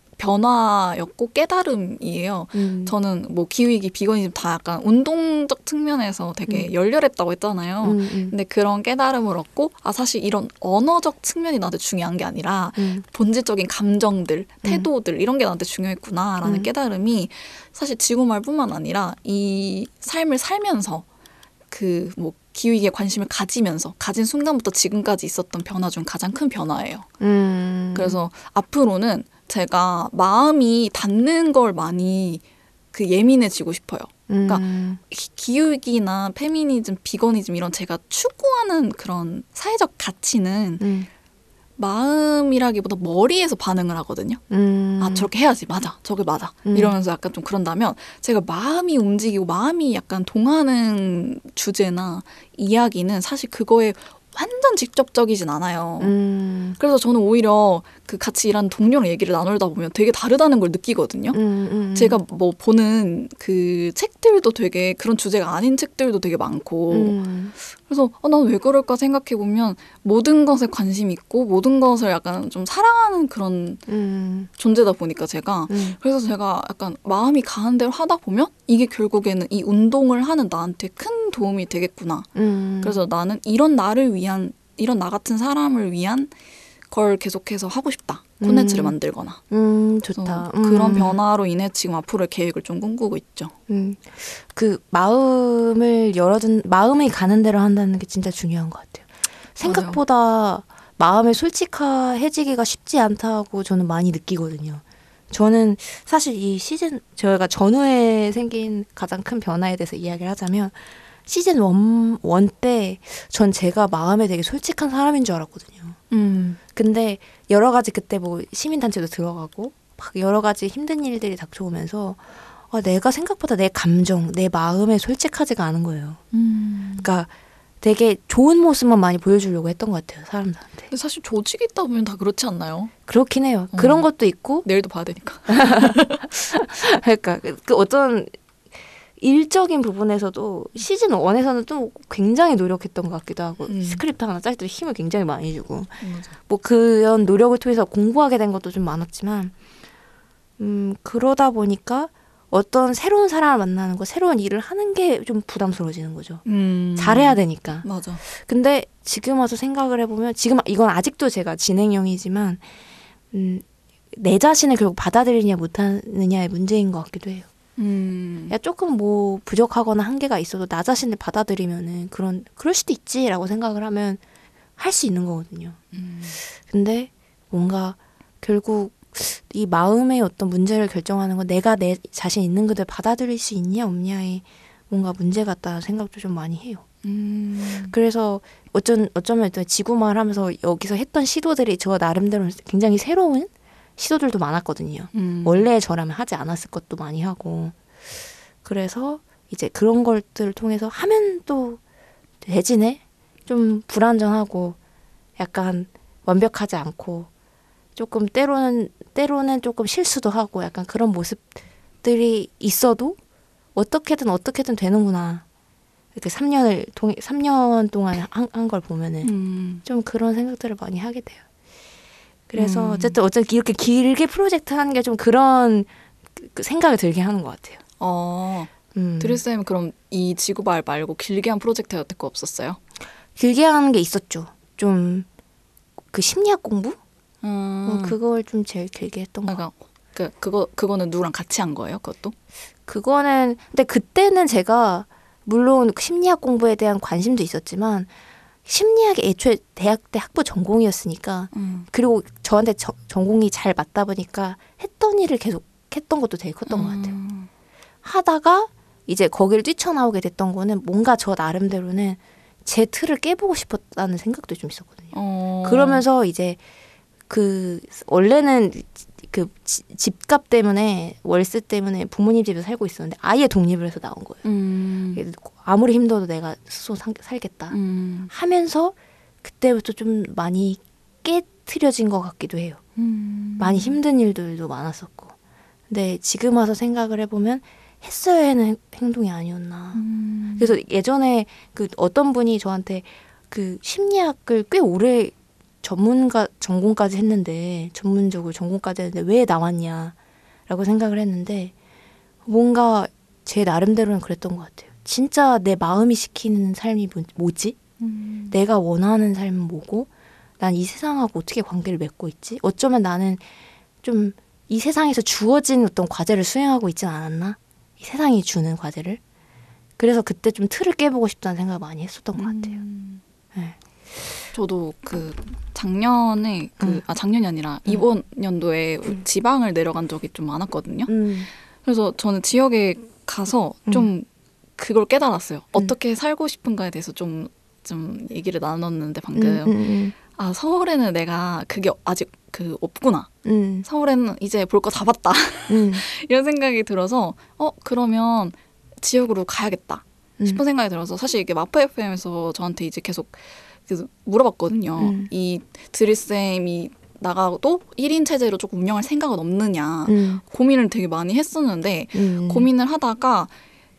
변화였고 깨달음이에요. 음. 저는 뭐 기후위기, 비거니즘 다 약간 운동적 측면에서 되게 음. 열렬했다고 했잖아요. 음, 음. 근데 그런 깨달음을 얻고 아 사실 이런 언어적 측면이 나한테 중요한 게 아니라 음. 본질적인 감정들, 태도들 이런 게 나한테 중요했구나라는 음. 깨달음이 사실 지구말뿐만 아니라 이 삶을 살면서 그 뭐 기후위기에 관심을 가지면서 가진 순간부터 지금까지 있었던 변화 중 가장 큰 변화예요. 음. 그래서 앞으로는 제가 마음이 닿는 걸 많이 그 예민해지고 싶어요. 그러니까 음. 기- 기후위기나 페미니즘, 비거니즘 이런 제가 추구하는 그런 사회적 가치는 음. 마음이라기보다 머리에서 반응을 하거든요. 음. 아 저렇게 해야지 맞아 저게 맞아 음. 이러면서 약간 좀 그런다면 제가 마음이 움직이고 마음이 약간 동하는 주제나 이야기는 사실 그거에 완전 직접적이진 않아요. 음. 그래서 저는 오히려 그 같이 일하는 동료랑 얘기를 나누다 보면 되게 다르다는 걸 느끼거든요. 음, 음. 제가 뭐 보는 그 책들도 되게 그런 주제가 아닌 책들도 되게 많고 음. 그래서 어, 난 왜 그럴까 생각해 보면 모든 것에 관심 있고 모든 것을 약간 좀 사랑하는 그런 음. 존재다 보니까 제가 음. 그래서 제가 약간 마음이 가는 대로 하다 보면 이게 결국에는 이 운동을 하는 나한테 큰 도움이 되겠구나. 음. 그래서 나는 이런 나를 위한 이런 나 같은 사람을 위한 걸 계속해서 하고 싶다. 콘텐츠를 음. 만들거나. 음, 그래서 좋다. 그런 음. 변화로 인해 지금 앞으로의 계획을 좀 꿈꾸고 있죠. 음. 그 마음을 열어둔 마음이 가는 대로 한다는 게 진짜 중요한 것 같아요. 생각보다 마음에 솔직해지기가 쉽지 않다고 저는 많이 느끼거든요. 저는 사실 이 시즌 저희가 전후에 생긴 가장 큰 변화에 대해서 이야기를 하자면 시즌 원, 원 때 전 제가 마음에 되게 솔직한 사람인 줄 알았거든요. 음. 근데 여러 가지 그때 뭐 시민단체도 들어가고 막 여러 가지 힘든 일들이 닥쳐오면서 아, 내가 생각보다 내 감정, 내 마음에 솔직하지가 않은 거예요. 음. 그러니까 되게 좋은 모습만 많이 보여주려고 했던 것 같아요, 사람들한테. 근데 사실 조직이 있다 보면 다 그렇지 않나요? 그렇긴 해요. 어. 그런 것도 있고. 내일도 봐야 되니까. 그러니까 그, 그 어떤 일적인 부분에서도 시즌 원에서는 또 굉장히 노력했던 것 같기도 하고 음. 스크립트 하나 짤 때 힘을 굉장히 많이 주고 맞아. 뭐 그런 노력을 통해서 공부하게 된 것도 좀 많았지만 음 그러다 보니까 어떤 새로운 사람을 만나는 거, 새로운 일을 하는 게 좀 부담스러워지는 거죠. 음. 잘해야 되니까. 맞아. 근데 지금 와서 생각을 해보면 지금 이건 아직도 제가 진행형이지만 음, 내 자신을 결국 받아들이냐 못하느냐의 문제인 것 같기도 해요. 음. 야, 조금 뭐 부족하거나 한계가 있어도 나 자신을 받아들이면은 그런 그럴 수도 있지라고 생각을 하면 할 수 있는 거거든요. 음. 근데 뭔가 결국 이 마음의 어떤 문제를 결정하는 건 내가 내 자신 있는 그대로 받아들일 수 있냐 없냐에 뭔가 문제 같다는 생각도 좀 많이 해요. 음. 그래서 어쩐, 어쩌면 또 지구마을 하면서 여기서 했던 시도들이 저 나름대로 굉장히 새로운 시도들도 많았거든요. 음. 원래 저라면 하지 않았을 것도 많이 하고. 그래서 이제 그런 것들을 통해서 하면 또 되지네? 좀 불안정하고 약간 완벽하지 않고 조금 때로는 때로는 조금 실수도 하고 약간 그런 모습들이 있어도 어떻게든 어떻게든 되는구나. 이렇게 삼 년을 동 삼 년 동안 한 한 걸 보면은 음. 좀 그런 생각들을 많이 하게 돼요. 그래서 음. 어쨌든 어쨌든 이렇게 길게 프로젝트 하는 게 좀 그런 그 생각을 들게 하는 것 같아요. 어. 음. 드리쌤 그럼 이 지구발 말고 길게 한 프로젝트 같은 거 없었어요? 길게 하는 게 있었죠. 좀 그 심리학 공부? 음. 어, 그걸 좀 제일 길게 했던 거. 그러니까 그 그거 그거는 누구랑 같이 한 거예요? 그것도? 그거는 근데 그때는 제가 물론 심리학 공부에 대한 관심도 있었지만 심리학이 애초에 대학 때 학부 전공이었으니까 음. 그리고 저한테 저, 전공이 잘 맞다 보니까 했던 일을 계속 했던 것도 되게 컸던 것 같아요. 음. 하다가 이제 거기를 뛰쳐나오게 됐던 거는 뭔가 저 나름대로는 제 틀을 깨보고 싶었다는 생각도 좀 있었거든요. 어. 그러면서 이제 그 원래는 그 지- 집값 때문에 월세 때문에 부모님 집에서 살고 있었는데 아예 독립을 해서 나온 거예요. 음. 아무리 힘들어도 내가 스스로 살, 살겠다 음. 하면서 그때부터 좀 많이 깨트려진 것 같기도 해요. 음. 많이 힘든 일들도 많았었고. 근데 지금 와서 생각을 해보면 했어야 하는 행- 행동이 아니었나. 음. 그래서 예전에 그 어떤 분이 저한테 그 심리학을 꽤 오래 전문가 전공까지 했는데 전문적으로 전공까지 했는데 왜 나왔냐라고 생각을 했는데 뭔가 제 나름대로는 그랬던 것 같아요. 진짜 내 마음이 시키는 삶이 뭐- 뭐지? 음. 내가 원하는 삶은 뭐고 난 이 세상하고 어떻게 관계를 맺고 있지? 어쩌면 나는 좀 이 세상에서 주어진 어떤 과제를 수행하고 있진 않았나? 이 세상이 주는 과제를. 그래서 그때 좀 틀을 깨보고 싶다는 생각을 많이 했었던 것 같아요. 음. 네. 저도 그 작년에 그 음. 아 작년이 아니라 이번 연도에 지방을 내려간 적이 좀 많았거든요. 음. 그래서 저는 지역에 가서 좀 그걸 깨달았어요. 어떻게 살고 싶은가에 대해서 좀, 좀 얘기를 나눴는데 방금 음, 음, 아 서울에는 내가 그게 아직 그 없구나. 음, 서울에는 이제 볼 거 다 봤다. 음, 이런 생각이 들어서 어 그러면 지역으로 가야겠다 음. 싶은 생각이 들어서 사실 이게 마프 에프엠에서 저한테 이제 계속 계속 물어봤거든요. 음. 이 드릴쌤이 나가도 일 인 체제로 조금 운영할 생각은 없느냐 음, 고민을 되게 많이 했었는데 음. 고민을 하다가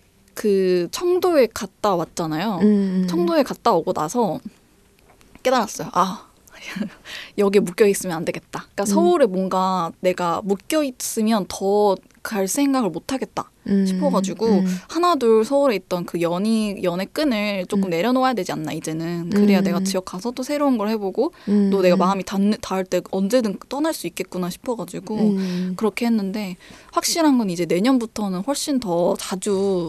그 청도에 갔다 왔잖아요. 음, 청도에 갔다 오고 나서 깨달았어요. 아 여기에 묶여 있으면 안 되겠다. 그러니까 음. 서울에 뭔가 내가 묶여 있으면 더 갈 생각을 못 하겠다 음, 싶어가지고 음, 하나 둘 서울에 있던 그 연이 연의 끈을 조금 음. 내려놓아야 되지 않나 이제는. 그래야 음. 내가 지역 가서 또 새로운 걸 해보고 음, 또 내가 마음이 닿, 닿을 때 언제든 떠날 수 있겠구나 싶어가지고 음, 그렇게 했는데 확실한 건 이제 내년부터는 훨씬 더 자주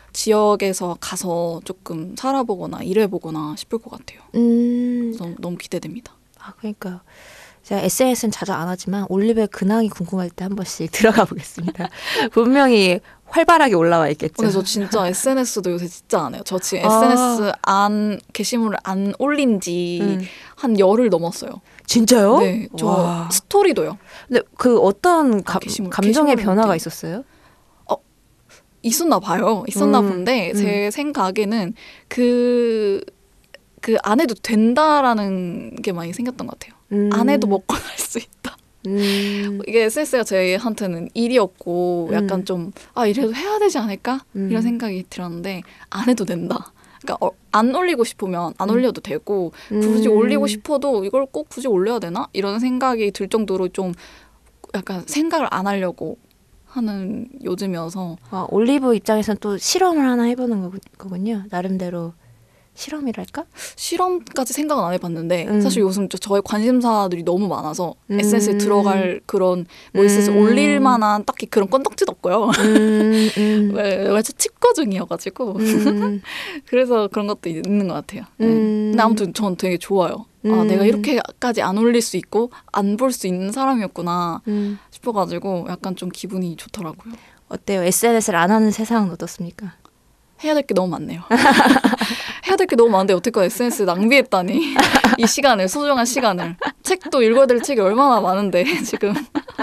지역에서 가서 조금 살아보거나 일해보거나 싶을 것 같아요. 음. 너무, 너무 기대됩니다. 아, 그러니까 제가 에스엔에스는 자주 안 하지만 올리브의 근황이 궁금할 때 한 번씩 들어가 보겠습니다. 분명히 활발하게 올라와 있겠죠. 근데 저 진짜 에스엔에스도 요새 진짜 안 해요. 저 지금 아. 에스엔에스 안 게시물을 안 올린 지 한 음. 열흘 넘었어요. 진짜요? 네, 저 와. 스토리도요. 근데 그 어떤 감, 게시물, 감정의 게시물은 변화가 어때요? 있었어요? 있었나 봐요. 있었나 음, 본데 음. 제 생각에는 그, 그 안 해도 된다라는 게 많이 생겼던 것 같아요. 음. 안 해도 먹고 살 수 있다. 음. 이게 에스엔에스가 저희한테는 일이었고 약간 음. 좀 아 이래도 해야 되지 않을까? 음. 이런 생각이 들었는데 안 해도 된다. 그러니까 어, 안 올리고 싶으면 안 음. 올려도 되고 굳이 음. 올리고 싶어도 이걸 꼭 굳이 올려야 되나? 이런 생각이 들 정도로 좀 약간 생각을 안 하려고 하는 요즘이어서 아, 올리브 입장에서는 또 실험을 하나 해보는 거, 거군요. 나름대로 실험이랄까? 실험까지 생각은 안 해봤는데 음. 사실 요즘 저, 저의 관심사들이 너무 많아서 음. 에스엔에스에 들어갈 그런 뭐 에스엔에스 음. 올릴 만한 딱히 그런 건덕지도 없고요. 음, 음. 왜, 왜 치과 중이어가지고 음. 그래서 그런 것도 있는 것 같아요. 네. 음. 근데 아무튼 전 되게 좋아요. 아 음. 내가 이렇게까지 안 올릴 수 있고 안 볼 수 있는 사람이었구나 음. 싶어가지고 약간 좀 기분이 좋더라고요. 어때요? 에스엔에스를 안 하는 세상은 어떻습니까? 해야 될 게 너무 많네요. 해야 될 게 너무 많은데 어떻게 에스엔에스 낭비했다니. 이 시간을, 소중한 시간을. 책도 읽어야 될 책이 얼마나 많은데 지금.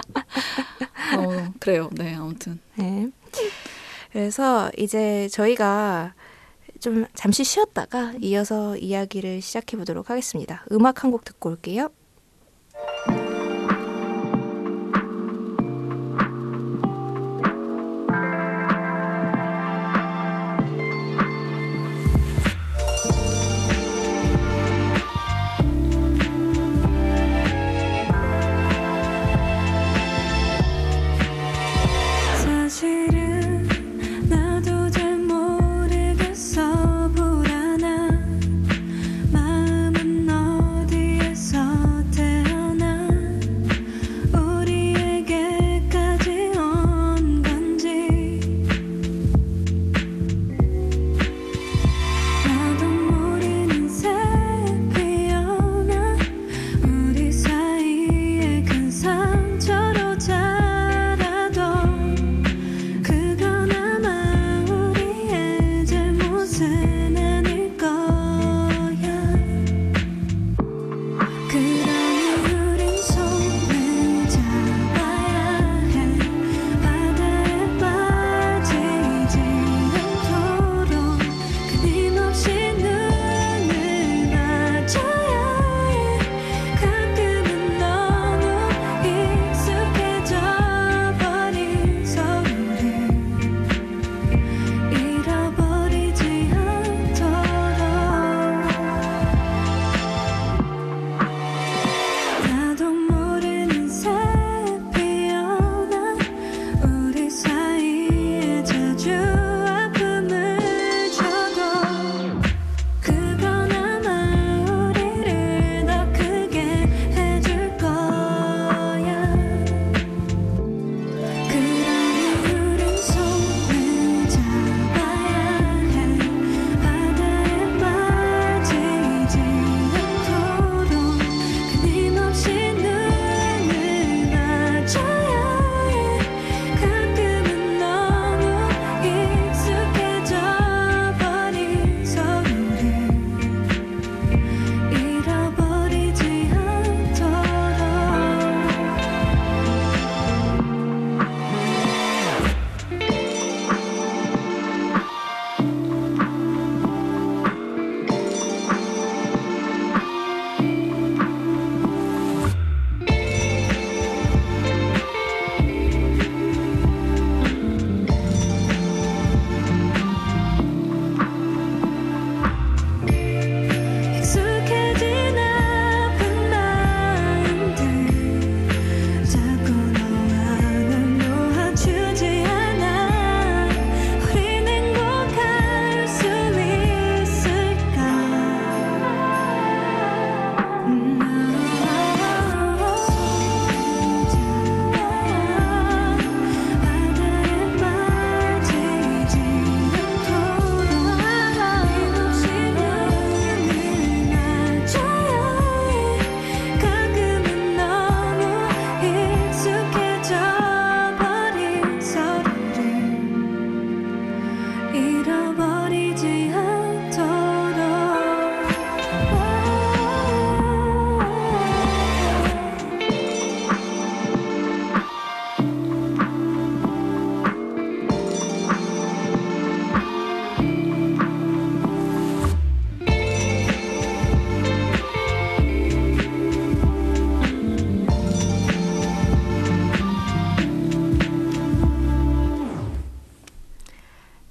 어, 그래요. 네, 아무튼. 네. 그래서 이제 저희가 좀 잠시 쉬었다가 이어서 이야기를 시작해 보도록 하겠습니다. 음악 한 곡 듣고 올게요. 사실은 나도 잘 모르겠어 불안한 마음은 어디에서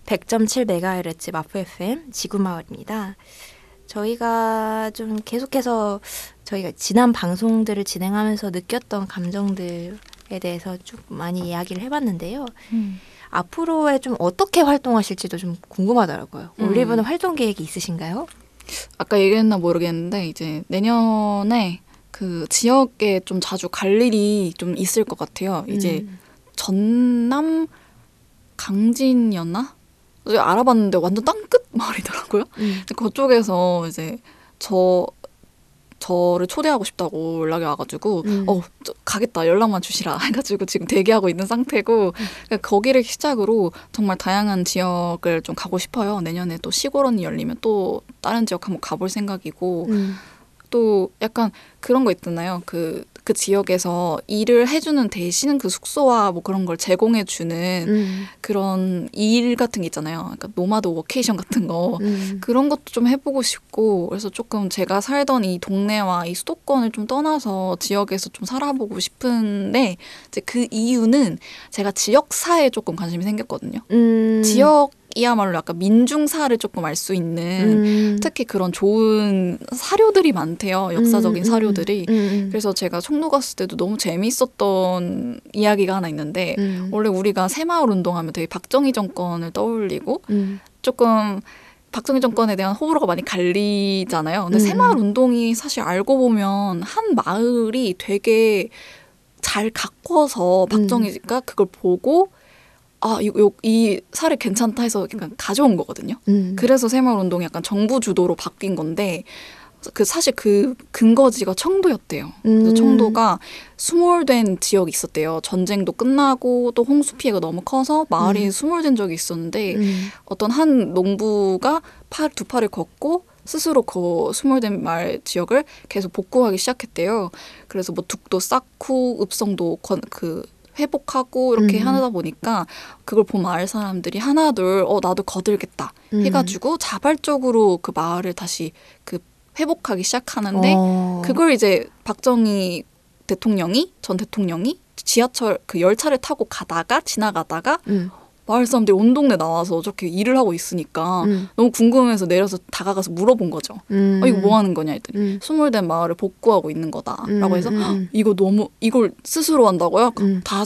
백 점 칠 메가헤르츠 마포 에프엠 지구마을입니다. 저희가 좀 계속해서 저희가 지난 방송들을 진행하면서 느꼈던 감정들에 대해서 쭉 많이 이야기를 해봤는데요. 음. 앞으로에 좀 어떻게 활동하실지도 좀 궁금하더라고요. 음. 올리브는 활동 계획이 있으신가요? 아까 얘기했나 모르겠는데 이제 내년에 그 지역에 좀 자주 갈 일이 좀 있을 것 같아요. 이제 음. 전남 강진이었나? 알아봤는데 완전 땅끝 마을이더라고요. 음. 그쪽에서 이제 저 저를 초대하고 싶다고 연락이 와가지고 음. 어 가겠다 연락만 주시라 해가지고 지금 대기하고 있는 상태고 음. 그러니까 거기를 시작으로 정말 다양한 지역을 좀 가고 싶어요. 내년에 또 시골원이 열리면 또 다른 지역 한번 가볼 생각이고 음. 또 약간 그런 거 있잖아요. 그 그 지역에서 일을 해주는 대신 그 숙소와 뭐 그런 걸 제공해주는 음. 그런 일 같은 게 있잖아요. 그러니까 노마드 워케이션 같은 거 음. 그런 것도 좀 해보고 싶고 그래서 조금 제가 살던 이 동네와 이 수도권을 좀 떠나서 지역에서 좀 살아보고 싶은데 이제 그 이유는 제가 지역사에 조금 관심이 생겼거든요. 음. 지역 이야말로 약간 민중사를 조금 알 수 있는 음. 특히 그런 좋은 사료들이 많대요. 역사적인 음, 사료들이. 음, 음. 그래서 제가 청도 갔을 때도 너무 재미있었던 이야기가 하나 있는데 음. 원래 우리가 새마을 운동하면 되게 박정희 정권을 떠올리고 음. 조금 박정희 정권에 대한 호불호가 많이 갈리잖아요. 근데 음. 새마을 운동이 사실 알고 보면 한 마을이 되게 잘 가꿔서 박정희가 그걸 보고 아, 이, 이 사례 괜찮다 해서 그냥 가져온 거거든요. 음. 그래서 새마을 운동이 약간 정부 주도로 바뀐 건데 그 사실 그 근거지가 청도였대요. 그래서 음. 청도가 수몰된 지역이 있었대요. 전쟁도 끝나고 또 홍수 피해가 너무 커서 마을이 음. 수몰된 적이 있었는데 음. 어떤 한 농부가 팔, 두 팔을 걷고 스스로 그 수몰된 마을 지역을 계속 복구하기 시작했대요. 그래서 뭐 둑도 쌓고 읍성도 건, 그 회복하고 이렇게 음. 하다 보니까 그걸 본 마을 사람들이 하나둘 어 나도 거들겠다 해가지고 음. 자발적으로 그 마을을 다시 그 회복하기 시작하는데 어. 그걸 이제 박정희 대통령이 전 대통령이 지하철 그 열차를 타고 가다가 지나가다가 음. 마을 사람들이 온 동네 나와서 저렇게 일을 하고 있으니까 음. 너무 궁금해서 내려서 다가가서 물어본 거죠. 음. 어, 이거 뭐 하는 거냐 했더니 음. 수몰된 마을을 복구하고 있는 거다라고 해서 음. 이거 너무 이걸 스스로 한다고요? 음. 다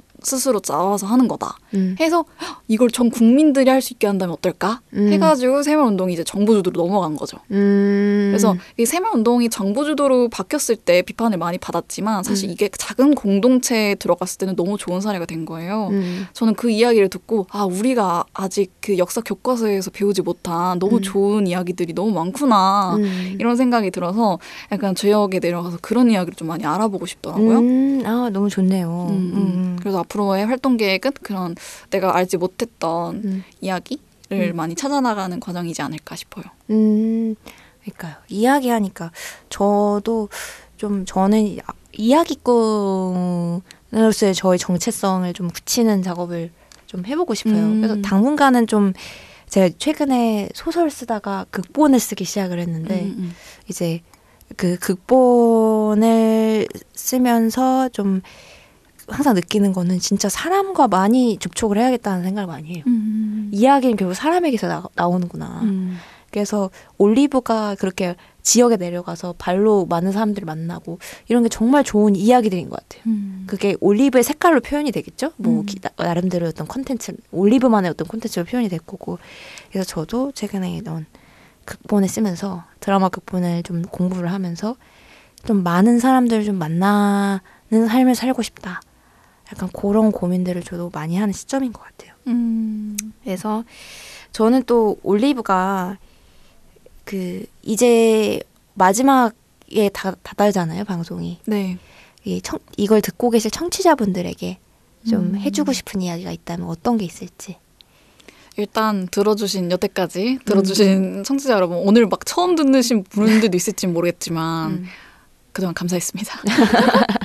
스스로 나와서 하는 거다. 음. 해서 이걸 전 국민들이 할 수 있게 한다면 어떨까? 음. 해가지고 새마을운동이 이제 정부 주도로 넘어간 거죠. 음. 그래서 이 새마을운동이 정부 주도로 바뀌었을 때 비판을 많이 받았지만 사실 음. 이게 작은 공동체에 들어갔을 때는 너무 좋은 사례가 된 거예요. 음. 저는 그 이야기를 듣고 아 우리가 아직 그 역사 교과서에서 배우지 못한 너무 음. 좋은 이야기들이 너무 많구나 음. 이런 생각이 들어서 약간 지역에 내려가서 그런 이야기를 좀 많이 알아보고 싶더라고요. 음. 아 너무 좋네요. 음. 음. 그래서 앞으로의 활동 계획은 그런 내가 알지 못했던 음. 이야기를 음. 많이 찾아나가는 과정이지 않을까 싶어요. 음, 그러니까요. 이야기하니까 저도 좀 저는 이야기꾼으로서의 저의 정체성을 좀 굳히는 작업을 좀 해보고 싶어요. 음. 그래서 당분간은 좀 제가 최근에 소설 쓰다가 극본을 쓰기 시작을 했는데 음, 음. 이제 그 극본을 쓰면서 좀 항상 느끼는 거는 진짜 사람과 많이 접촉을 해야겠다는 생각을 많이 해요. 음. 이야기는 결국 사람에게서 나, 나오는구나. 음. 그래서 올리브가 그렇게 지역에 내려가서 발로 많은 사람들을 만나고 이런 게 정말 좋은 이야기들인 것 같아요. 음. 그게 올리브의 색깔로 표현이 되겠죠? 뭐 음. 기, 나름대로 어떤 콘텐츠, 올리브만의 어떤 콘텐츠로 표현이 될 거고. 그래서 저도 최근에 넣은 극본을 쓰면서 드라마 극본을 좀 공부를 하면서 좀 많은 사람들을 좀 만나는 삶을 살고 싶다. 약간 그런 고민들을 저도 많이 하는 시점인 것 같아요. 음. 그래서 저는 또 올리브가 그 이제 마지막에 다, 다다르잖아요, 방송이. 네. 이 청, 이걸 듣고 계실 청취자분들에게 좀 음. 해주고 싶은 이야기가 있다면 어떤 게 있을지. 일단 들어주신 여태까지 들어주신 음. 청취자 여러분 오늘 막 처음 듣는 분들도 있을지 모르겠지만 음. 그동안 감사했습니다.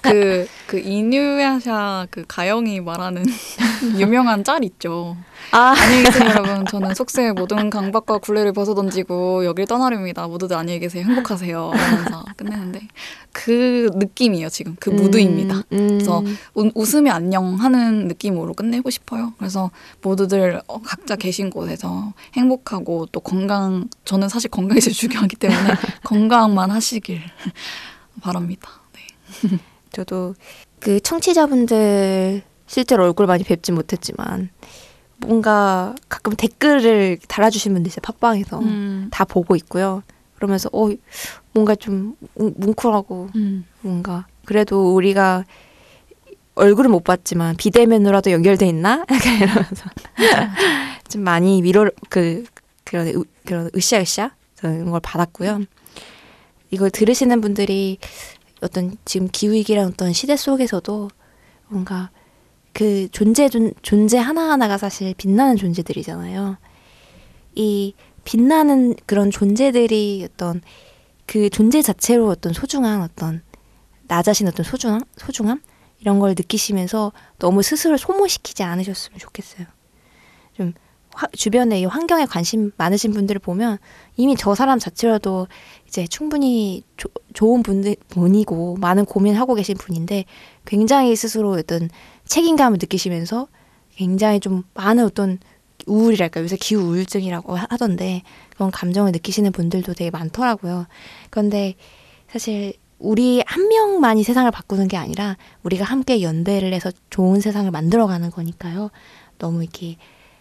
그, 그 이누야샤 그 가영이 말하는 유명한 짤 있죠. 아, 안녕히 계세요 여러분. 저는 속세의 모든 강박과 굴레를 벗어던지고 여길 떠나렵니다. 모두들 안녕히 계세요. 행복하세요. 이러면서 끝내는데 그 느낌이에요 지금. 그 무드입니다. 음, 음. 그래서 우, 웃음이 안녕 하는 느낌으로 끝내고 싶어요. 그래서 모두들 어, 각자 계신 곳에서 행복하고 또 건강, 저는 사실 건강이 제일 중요하기 때문에 건강만 하시길 바랍니다. 네. 저도 그 청취자분들 실제로 얼굴 많이 뵙지 못했지만 뭔가 가끔 댓글을 달아주신 분들 있어요. 팟빵에서. 음. 다 보고 있고요. 그러면서 어 뭔가 좀 뭉- 뭉클하고 음. 뭔가 그래도 우리가 얼굴은 못 봤지만 비대면으로라도 연결돼 있나? 약간 이러면서 좀 많이 위로 그 그런 으, 그런 으쌰으쌰 그런 걸 받았고요. 이걸 들으시는 분들이 어떤 지금 기후위기라는 어떤 시대 속에서도 뭔가 그 존재 존, 존재 하나하나가 사실 빛나는 존재들이잖아요. 이 빛나는 그런 존재들이 어떤 그 존재 자체로 어떤 소중한 어떤 나 자신 어떤 소중함, 소중함 이런 걸 느끼시면서 너무 스스로 소모시키지 않으셨으면 좋겠어요. 좀 화, 주변에 이 환경에 관심 많으신 분들을 보면 이미 저 사람 자체로도 이제 충분히 조, 좋은 분들 분이고 많은 고민하고 계신 분인데 굉장히 스스로 어떤 책임감을 느끼시면서 굉장히 좀 많은 어떤 우울이랄까 요새 기후 우울증이라고 하던데 그런 감정을 느끼시는 분들도 되게 많더라고요. 그런데 사실 우리 한 명만이 세상을 바꾸는 게 아니라 우리가 함께 연대를 해서 좋은 세상을 만들어가는 거니까요. 너무 이렇게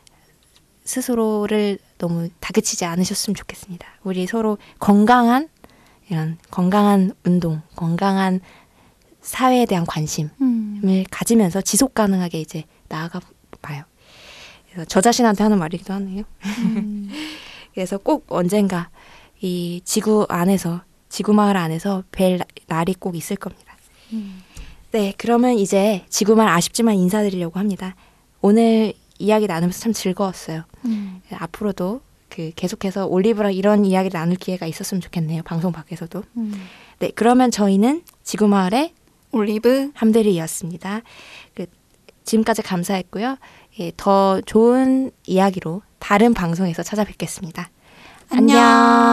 스스로를 너무 다그치지 않으셨으면 좋겠습니다. 우리 서로 건강한 이런 건강한 운동, 건강한 사회에 대한 관심을 음. 가지면서 지속 가능하게 이제 나아가 봐요. 그래서 저 자신한테 하는 말이기도 하네요. 음. 그래서 꼭 언젠가 이 지구 안에서 지구 마을 안에서 뵐 날이 꼭 있을 겁니다. 음. 네, 그러면 이제 지구 마을 아쉽지만 인사드리려고 합니다. 오늘 이야기 나누면서 참 즐거웠어요. 음. 앞으로도 그 계속해서 올리브랑 이런 이야기를 나눌 기회가 있었으면 좋겠네요. 방송 밖에서도. 음. 네, 그러면 저희는 지구 마을의 올리브 함대리였습니다. 그 지금까지 감사했고요. 예, 더 좋은 이야기로 다른 방송에서 찾아뵙겠습니다. 안녕. 안녕.